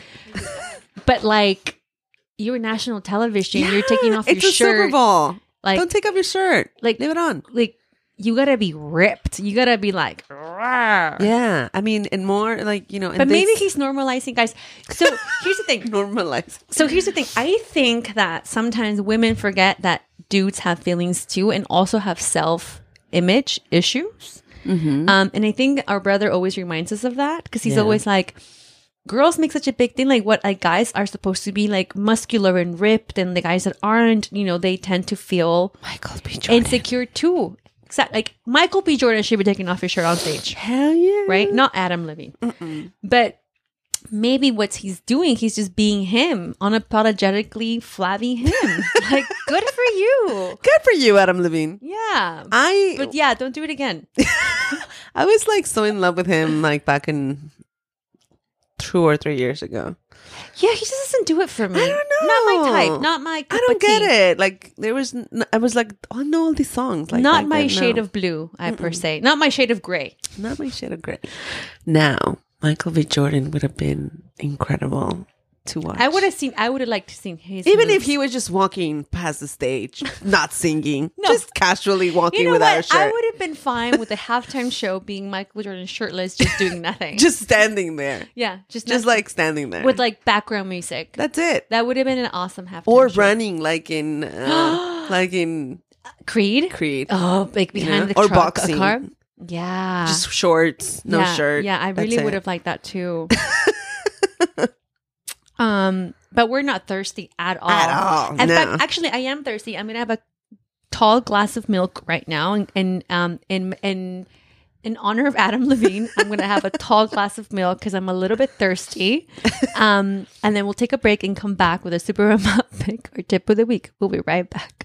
But like, you're national television. Yeah, you're taking off your it's a shirt. Super Bowl. Like, don't take off your shirt. like, leave it on. Like, you gotta be ripped. You gotta be like, rawr. Yeah, I mean, and more like, you know. But maybe he's normalizing, guys. So here's the thing. normalized. So here's the thing. I think that sometimes women forget that dudes have feelings too, and also have self-image issues. Mm-hmm. Um, and I think our brother always reminds us of that, because he's Yeah. always like, girls make such a big thing, like what like guys are supposed to be like muscular and ripped, and the guys that aren't, you know, they tend to feel Michael B. Jordan. insecure too. Exactly. Like Michael B. Jordan should be taking off his shirt on stage. Hell yeah. Right? Not Adam Levine. Mm-mm. But maybe what he's doing, he's just being him, unapologetically flabby him. Like, good for you. Good for you, Adam Levine. Yeah. I But yeah, don't do it again. I was like so in love with him like back in two or three years ago. Yeah, he just doesn't do it for me. I don't know. Not my type. Not my cup I don't of get tea. it. Like there was, n- I was like, oh, I know all these songs. Like Not back my then, shade no. of blue, I per se. Not my shade of gray. Not my shade of gray. Now, Michael B. Jordan would have been incredible to watch. I would have seen, I would have liked to see his Even moves. if he was just walking past the stage, not singing, No. just casually walking You know without a what? shirt. I would have been fine with the halftime show being Michael Jordan shirtless, just doing nothing. just standing there. yeah, just Just nothing. like standing there. with like background music. That's it. That would have been an awesome halftime Or show. running like in, uh, like in Creed. Creed. Oh, like behind Yeah. the Or truck, boxing. a car. Yeah, Just shorts, no yeah. shirt. Yeah, I That's really it. would have liked that too. um, but we're not thirsty at all. At all, In no. fact, actually, I am thirsty. I'm gonna have a tall glass of milk right now, and, and um, in in in honor of Adam Levine, I'm gonna have a tall glass of milk because I'm a little bit thirsty. Um, and then we'll take a break and come back with a super mama pick or tip of the week. We'll be right back.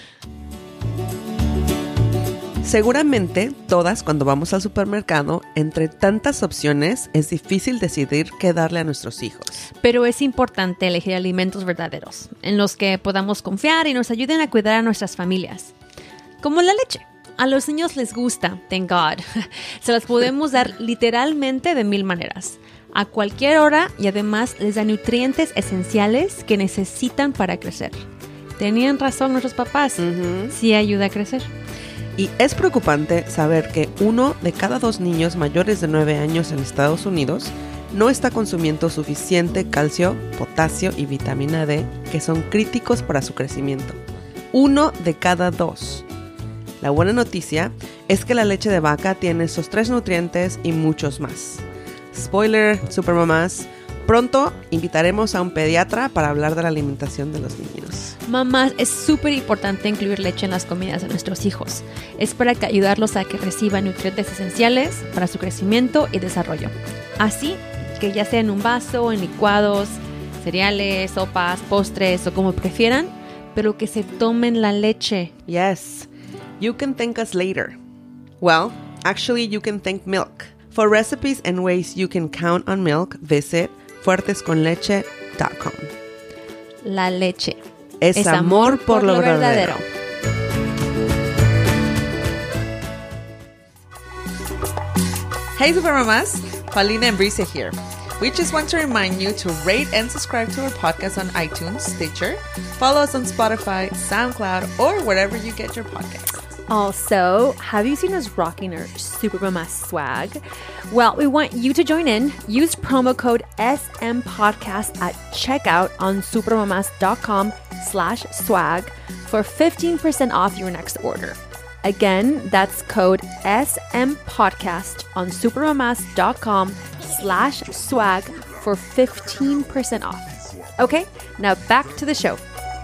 Seguramente, todas cuando vamos al supermercado, entre tantas opciones, es difícil decidir qué darle a nuestros hijos. Pero es importante elegir alimentos verdaderos, en los que podamos confiar y nos ayuden a cuidar a nuestras familias. Como la leche. A los niños les gusta, thank God. Se las podemos dar literalmente de mil maneras, a cualquier hora, y además les da nutrientes esenciales que necesitan para crecer. Tenían razón nuestros papás. Sí ayuda a crecer. Y es preocupante saber que uno de cada dos niños mayores de nueve años en Estados Unidos no está consumiendo suficiente calcio, potasio y vitamina D, que son críticos para su crecimiento. Uno de cada dos. La buena noticia es que la leche de vaca tiene esos tres nutrientes y muchos más. Spoiler, supermamás, pronto invitaremos a un pediatra para hablar de la alimentación de los niños. Mamás, es súper importante incluir leche en las comidas de nuestros hijos. Es para que ayudarlos a que reciban nutrientes esenciales para su crecimiento y desarrollo. Así que ya sea en un vaso, en licuados, cereales, sopas, postres o como prefieran, pero que se tomen la leche. Yes, you can thank us later. Well, actually you can thank milk. For recipes and ways you can count on milk, visit fuertes con leche dot com. La leche. Es, es amor, amor por, por lo verdadero. verdadero. Hey Supermamas, Paulina and Brice here. We just want to remind you to rate and subscribe to our podcast on iTunes, Stitcher, follow us on Spotify, SoundCloud, or wherever you get your podcasts. Also, have you seen us rocking our Supermama swag? Well, we want you to join in. Use promo code S M Podcast at checkout on supermamas.com slash swag for fifteen percent off your next order. Again, that's code S M Podcast on supermamas.com slash swag for fifteen percent off. Okay, now back to the show.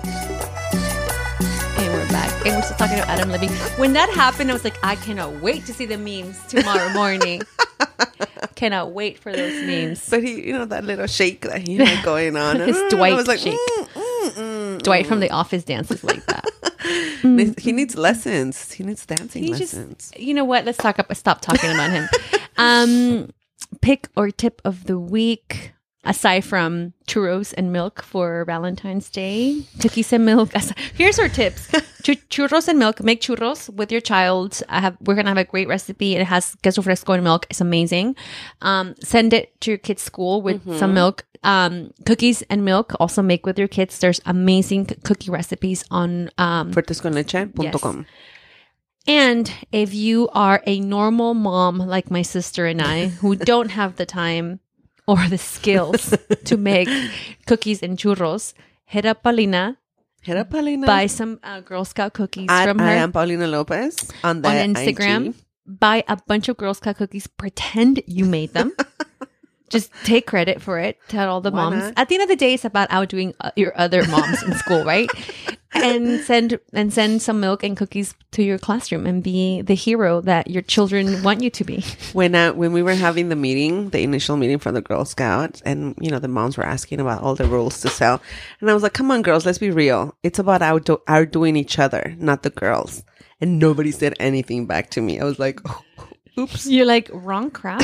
And we're back. And we're still talking about Adam Levine. When that happened, I was like, I cannot wait to see the memes tomorrow morning. Cannot wait for those memes. But he, you know, that little shake that he had going on. His mm, Dwight I was like, shake. Mm, mm, mm, Dwight mm. from The Office dances like that. He needs lessons. He needs dancing He lessons. just, you know what? Let's talk up. Stop talking about him. Um, pick or tip of the week. Aside from churros and milk for Valentine's Day, cookies and milk. Here's our tips: Ch- churros and milk. Make churros with your child. I have. We're gonna have a great recipe. It has queso fresco and milk. It's amazing. Um, send it to your kid's school with mm-hmm. some milk. Um, cookies and milk. Also make with your kids. There's amazing c- cookie recipes on um, fuertes con leche dot com. Yes. And if you are a normal mom like my sister and I, who don't have the time or the skills to make cookies and churros, hit up Paulina. Hit up Paulina. Buy some uh, Girl Scout cookies At, from her. I am Paulina Lopez on, the on Instagram. I G. Buy a bunch of Girl Scout cookies. Pretend you made them. Just take credit for it. Tell all the Why moms. not? At the end of the day, it's about outdoing uh, your other moms in school, right? And send and send some milk and cookies to your classroom and be the hero that your children want you to be. When uh, when we were having the meeting, the initial meeting for the Girl Scouts, and you know the moms were asking about all the rules to sell, and I was like, "Come on, girls, let's be real. It's about outdo- outdoing each other, not the girls." And nobody said anything back to me. I was like, oh, "Oops." You're like, wrong crowd.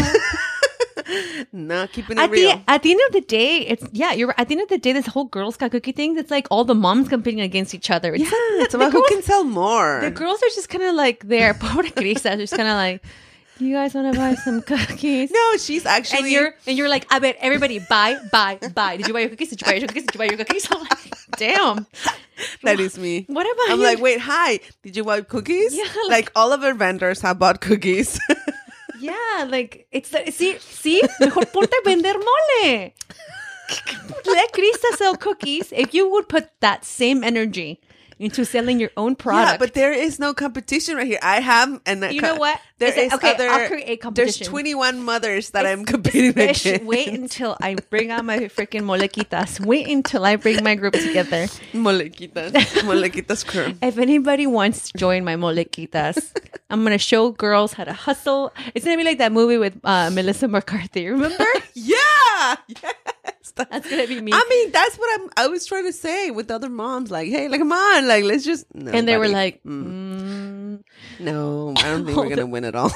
No, keeping it At real. the at the end of the day, it's yeah. You're at the end of the day. This whole Girl Scout cookie thing. It's like all the moms competing against each other. It's yeah, like, it's the about who girls- can sell more. The girls are just kind of like there. Pobre Crisa, just kind of like, you guys want to buy some cookies? No, she's actually. And you're and you're like, I bet everybody buy, buy, buy. Did you buy your cookies? Did you buy your cookies? Did you buy your cookies? I'm like, damn. That is me. What about I'm you? like, wait, hi. Did you buy cookies? Yeah, like, like- all of our vendors have bought cookies. Yeah, like it's see, see, mejor ponte a vender mole. Let Krista sell cookies. If you would put that same energy into selling your own product. Yeah, but there is no competition right here. I have, and You know what? There Is it- is okay, other. I'll create competition. There's twenty-one mothers that I'm Es- competing especially- against. Wait until I bring out my freaking molequitas. Wait until I bring my group together. Molequitas, molequitas crew. If anybody wants to join my molequitas, I'm going to show girls how to hustle. It's going to be like that movie with uh, Melissa McCarthy. Remember? Yeah, yes. That's going to be me. I mean, that's what I'm. I was trying to say with other moms, like, hey, like, come on, like, let's just. No, and they were buddy. like, Mm. mm. no, I don't think we're Hold gonna it. win at all.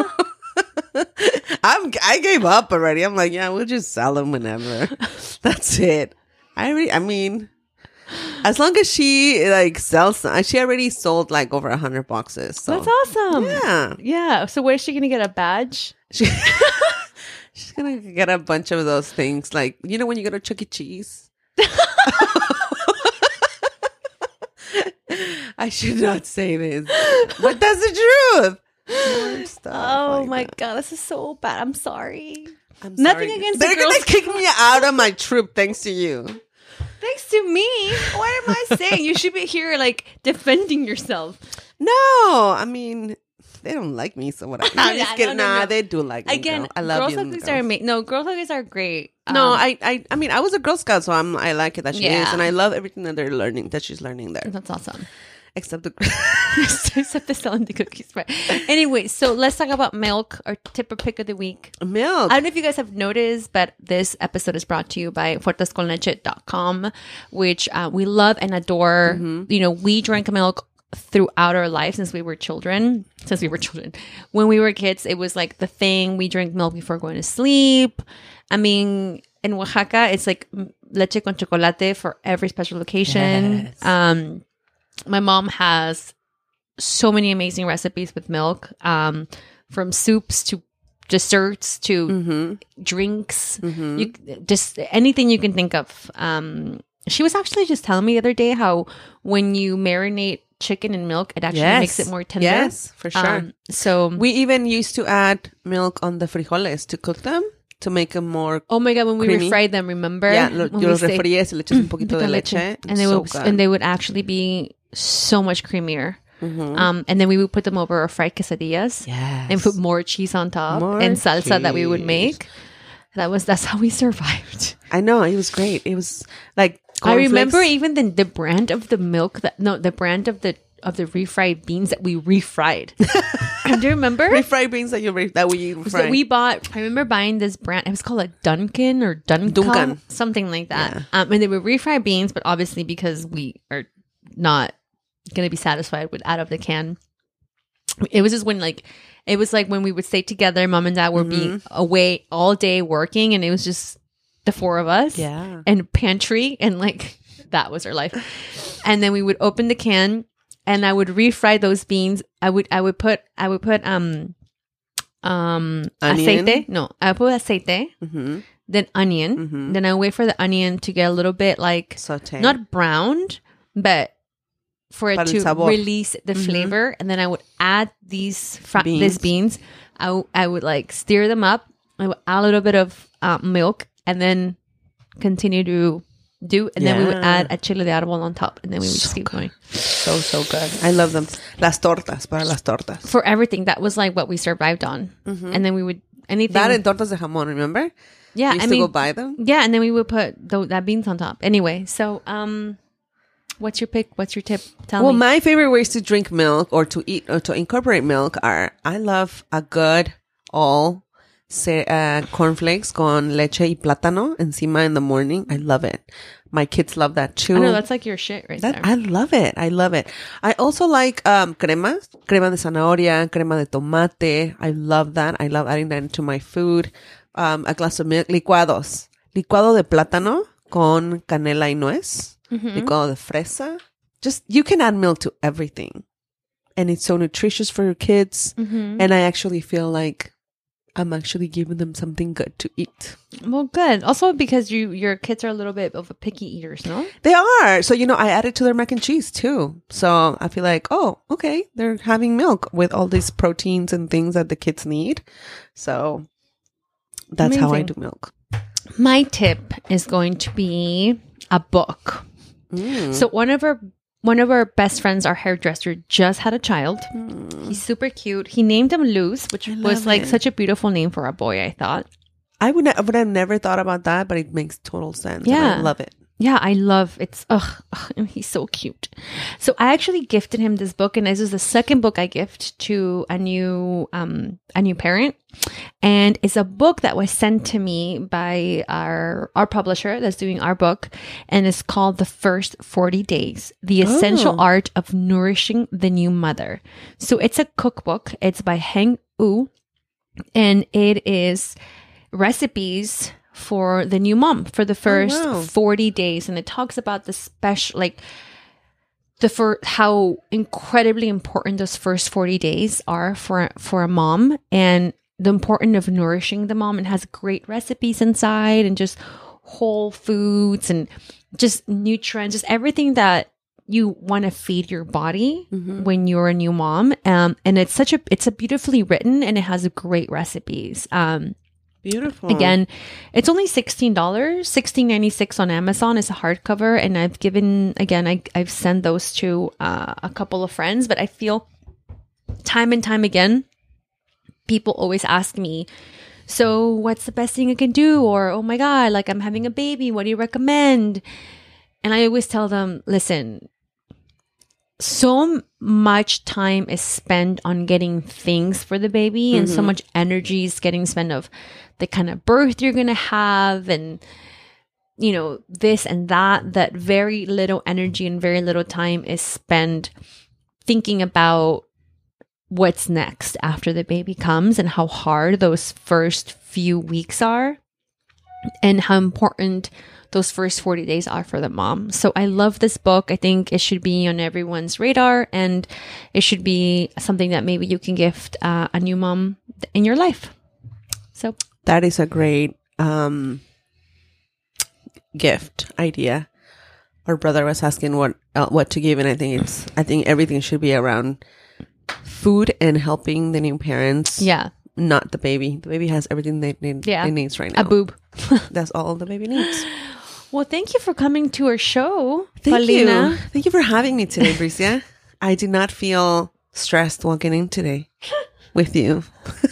I'm. I gave up already. I'm like, yeah, we'll just sell them whenever. That's it. I re- I mean, as long as she like sells, she already sold like over a hundred boxes. So. That's awesome. Yeah. Yeah. So where's she going to get a badge? She, she's gonna get a bunch of those things, like you know when you go to Chuck E. Cheese. I should not say this, but that's the truth. More stuff Oh like my that. God. This is so bad. I'm sorry. I'm Nothing sorry. against the They're gonna girls. kick me out of my troop thanks to you. Thanks to me. What am I saying? You should be here like defending yourself. No, I mean they don't like me, so what? I'm Yeah, just kidding. no, no, Nah, no. they do like me. Again, girl. I love Girl you. Cookies girls. are amazing. No, Girl Cookies are great. No, Um, I, I, I mean, I was a Girl Scout, so I'm, I like it that she Yeah. is, and I love everything that they're learning, that she's learning there, That's awesome. except the. Except the selling the cookies. Right. Anyway, so let's talk about milk, our tip or pick of the week. Milk. I don't know if you guys have noticed, but this episode is brought to you by fuertes con leche dot com, which uh, we love and adore. Mm-hmm. You know, we drank milk throughout our life since we were children. Since we were children. When we were kids, it was like the thing. We drank milk before going to sleep. I mean, in Oaxaca, it's like leche con chocolate for every special occasion. Yes. Um, my mom has so many amazing recipes with milk, um, from soups to desserts to Mm-hmm. drinks, Mm-hmm. you just anything you can think of. Um, she was actually just telling me the other day how when you marinate chicken in milk, it actually Yes. makes it more tender. Yes, for sure. Um, so We even used to add milk on the frijoles to cook them, to make them more... oh my god, when we creamy. refried them, remember? Yeah, lo, When yo we los say- refríes y le echas un poquito de Poquito leche. and they so would good. and they would actually be so much creamier. Mhm. Um, and then we would put them over our fried quesadillas Yes. and put more cheese on top More and salsa that we would cheese. make. That was that's how we survived. I know, it was great. It was like I remember cornflakes. even the the brand of the milk that no the brand of the of the refried beans that we refried. Do you remember? refried beans that you re- that we So refried. we bought. I remember buying this brand. It was called a Dunkin' or Duncan, Duncan. something like that. Yeah. Um, and they were refried beans, but obviously because we are not going to be satisfied with out of the can, it was just when like it was like when we would stay together. Mom and Dad were being away all day working, and it was just the four of us. Yeah. and pantry, and like that was our life. And then we would open the can. And I would refry those beans. I would I would put I would put um um Onion. aceite. No, I would put aceite, Mhm. then onion. Mhm. Then I wait for the onion to get a little bit like Saute. not browned, but for it Para el to sabor. release the flavor. And then I would add these fr- Beans. these beans. I, w- I would like stir them up. I would add a little bit of uh, milk, and then continue to do. And then we would Yeah. add a chile de árbol on top, and then we would just So keep going. so so good. I love them. Las tortas, para las tortas. For everything, that was like what we survived on. And then we would anything. That and tortas de jamón, remember? yeah, We used I to mean, go buy them. yeah, and then we would put tho- that beans on top. Anyway, so um, what's your pick? What's your tip? Tell Well, me. my favorite ways to drink milk or to eat or to incorporate milk are I love a good all se- uh, cornflakes con leche y plátano encima in the morning. I love it. My kids love that too. I know that's like your shit right That there. I love it. I love it. I also like um crema, crema de zanahoria, crema de tomate. I love that. I love adding that into my food. Um, a glass of milk, licuados, licuado de plátano con canela y nuez, licuado de fresa. Just you can add milk to everything, and it's so nutritious for your kids. And I actually feel like I'm actually giving them something good to eat. Well, good. Also, because you your kids are a little bit of a picky eaters, no? They are. So, you know, I added to their mac and cheese too. So I feel like, oh, okay, they're having milk with all these proteins and things that the kids need. So that's how I Amazing. do milk. My tip is going to be a book. Mm. So one of our one of our best friends, our hairdresser, just had a child. He's super cute. He named him Luz, which I was love like it. such a beautiful name for a boy, I thought. I would, ne- would have never thought about that, but it makes total sense. and Yeah. I love it. Yeah, I love it's ugh, ugh and he's so cute. So I actually gifted him this book, and this is the second book I gift to a new um a new parent. And it's a book that was sent to me by our our publisher that's doing our book, and it's called The First forty Days: The Essential Oh. Art of Nourishing the New Mother. So it's a cookbook. It's by Heng U, and it is recipes for the new mom for the first wow. forty days, and it talks about the special like the for how incredibly important those first forty days are for for a mom, and the importance of nourishing the mom, and has great recipes inside and just whole foods and just nutrients, just everything that you want to feed your body when you're a new mom. Um, and it's such a it's a beautifully written, and it has great recipes. Um, Beautiful. Again, it's only sixteen dollars, sixteen ninety six on Amazon. It's a hardcover, and I've given again. I I've sent those to uh, a couple of friends, but I feel time and time again, people always ask me, "So, what's the best thing I can do?" Or, "Oh my god, like I'm having a baby. What do you recommend?" And I always tell them, "Listen, so much time is spent on getting things for the baby, and so much energy is getting spent of the kind of birth you're going to have, and you know, this and that, that very little energy and very little time is spent thinking about what's next after the baby comes, and how hard those first few weeks are, and how important those first forty days are for the mom." So I love this book. I think it should be on everyone's radar, and it should be something that maybe you can gift uh, a new mom in your life. So That is a great um, gift idea her brother was asking what uh, what to give, and I think it's I think everything should be around food and helping the new parents. Yeah. Not the baby. The baby has everything they need. Yeah. It needs right now. A boob. That's all the baby needs. Well, thank you for coming to our show, Thank Paulina. you. Thank you for having me today, Bricia. I did not feel stressed walking in today with you.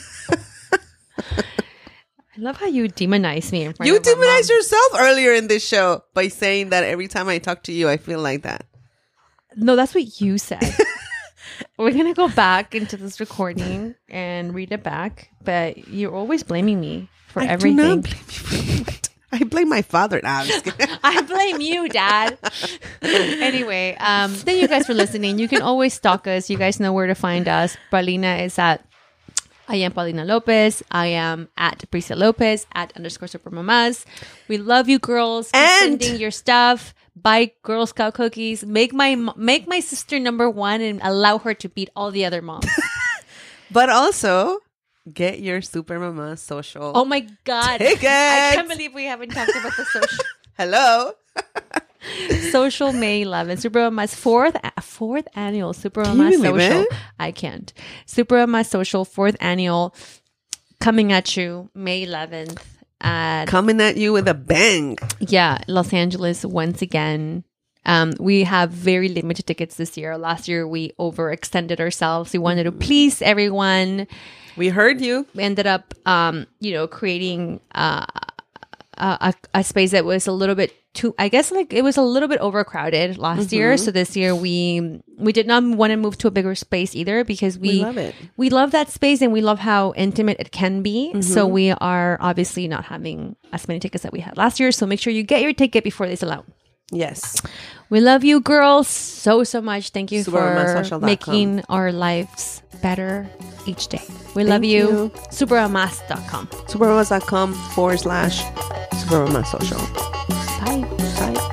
I love how you demonize me in front You of our mom. demonized yourself earlier in this show by saying that every time I talk to you, I feel like that. No, that's what you said. We're going to go back into this recording and read it back, but you're always blaming me for I everything. do not blame you for what? I blame my father. Nah, I'm just kidding. I blame you, Dad. Anyway, um, thank you guys for listening. You can always stalk us. You guys know where to find us. Paulina is at I am Paulina Lopez. I am at Bricia Lopez at underscore supermamas. We love you, girls. Keep And- sending your stuff. Buy Girl Scout cookies. Make my make my sister number one and allow her to beat all the other moms. But also, get your Super Mama social. Oh my God. Tickets. I can't believe we haven't talked about the social. Hello. Social May eleventh, Super Mama's fourth fourth annual Super Can Mama you believe Social. it? I can't. Super Mama Social fourth annual coming at you May eleventh at Coming at you with a bang. yeah Los Angeles once again. Um, we have very limited tickets this year. Last year we overextended ourselves. We wanted to please everyone. We heard you. We ended up, um, you know, creating uh, a, a space that was a little bit too, I guess, like it was a little bit overcrowded last year. So this year we we did not want to move to a bigger space either because we, We love it. We love that space and we love how intimate it can be. So we are obviously not having as many tickets that we had last year. So make sure you get your ticket before they sell out. Yes. We love you, girls, so, so much. Thank you super mama for social dot com. making our lives better each day. We love Thank you. you. supermamas dot com. Supermamas.com forward slash Supermama Social. Bye. Bye.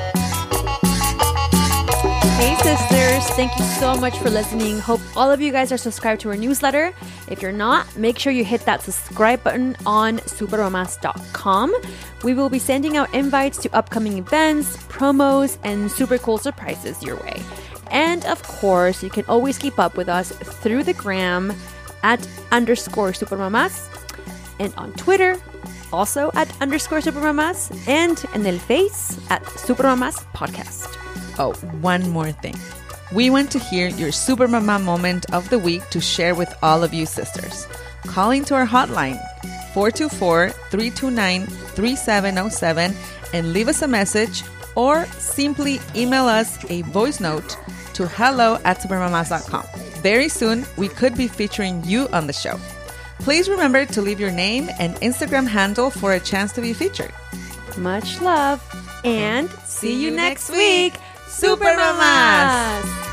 Hey, sisters. Thank you so much for listening. Hope all of you guys are subscribed to our newsletter. If you're not, make sure you hit that subscribe button on supermamas dot com. We will be sending out invites to upcoming events, promos, and super cool surprises your way. And of course, you can always keep up with us through the gram at underscore supermamas and on Twitter, also at underscore supermamas, and in el face at supermamas podcast. Oh, one more thing. We want to hear your Super Mama moment of the week to share with all of you sisters. Call into our hotline, four two four, three two nine, three seven zero seven, and leave us a message, or simply email us a voice note to hello at supermamas dot com. Very soon, we could be featuring you on the show. Please remember to leave your name and Instagram handle for a chance to be featured. Much love, and see you next week, Super Mamas!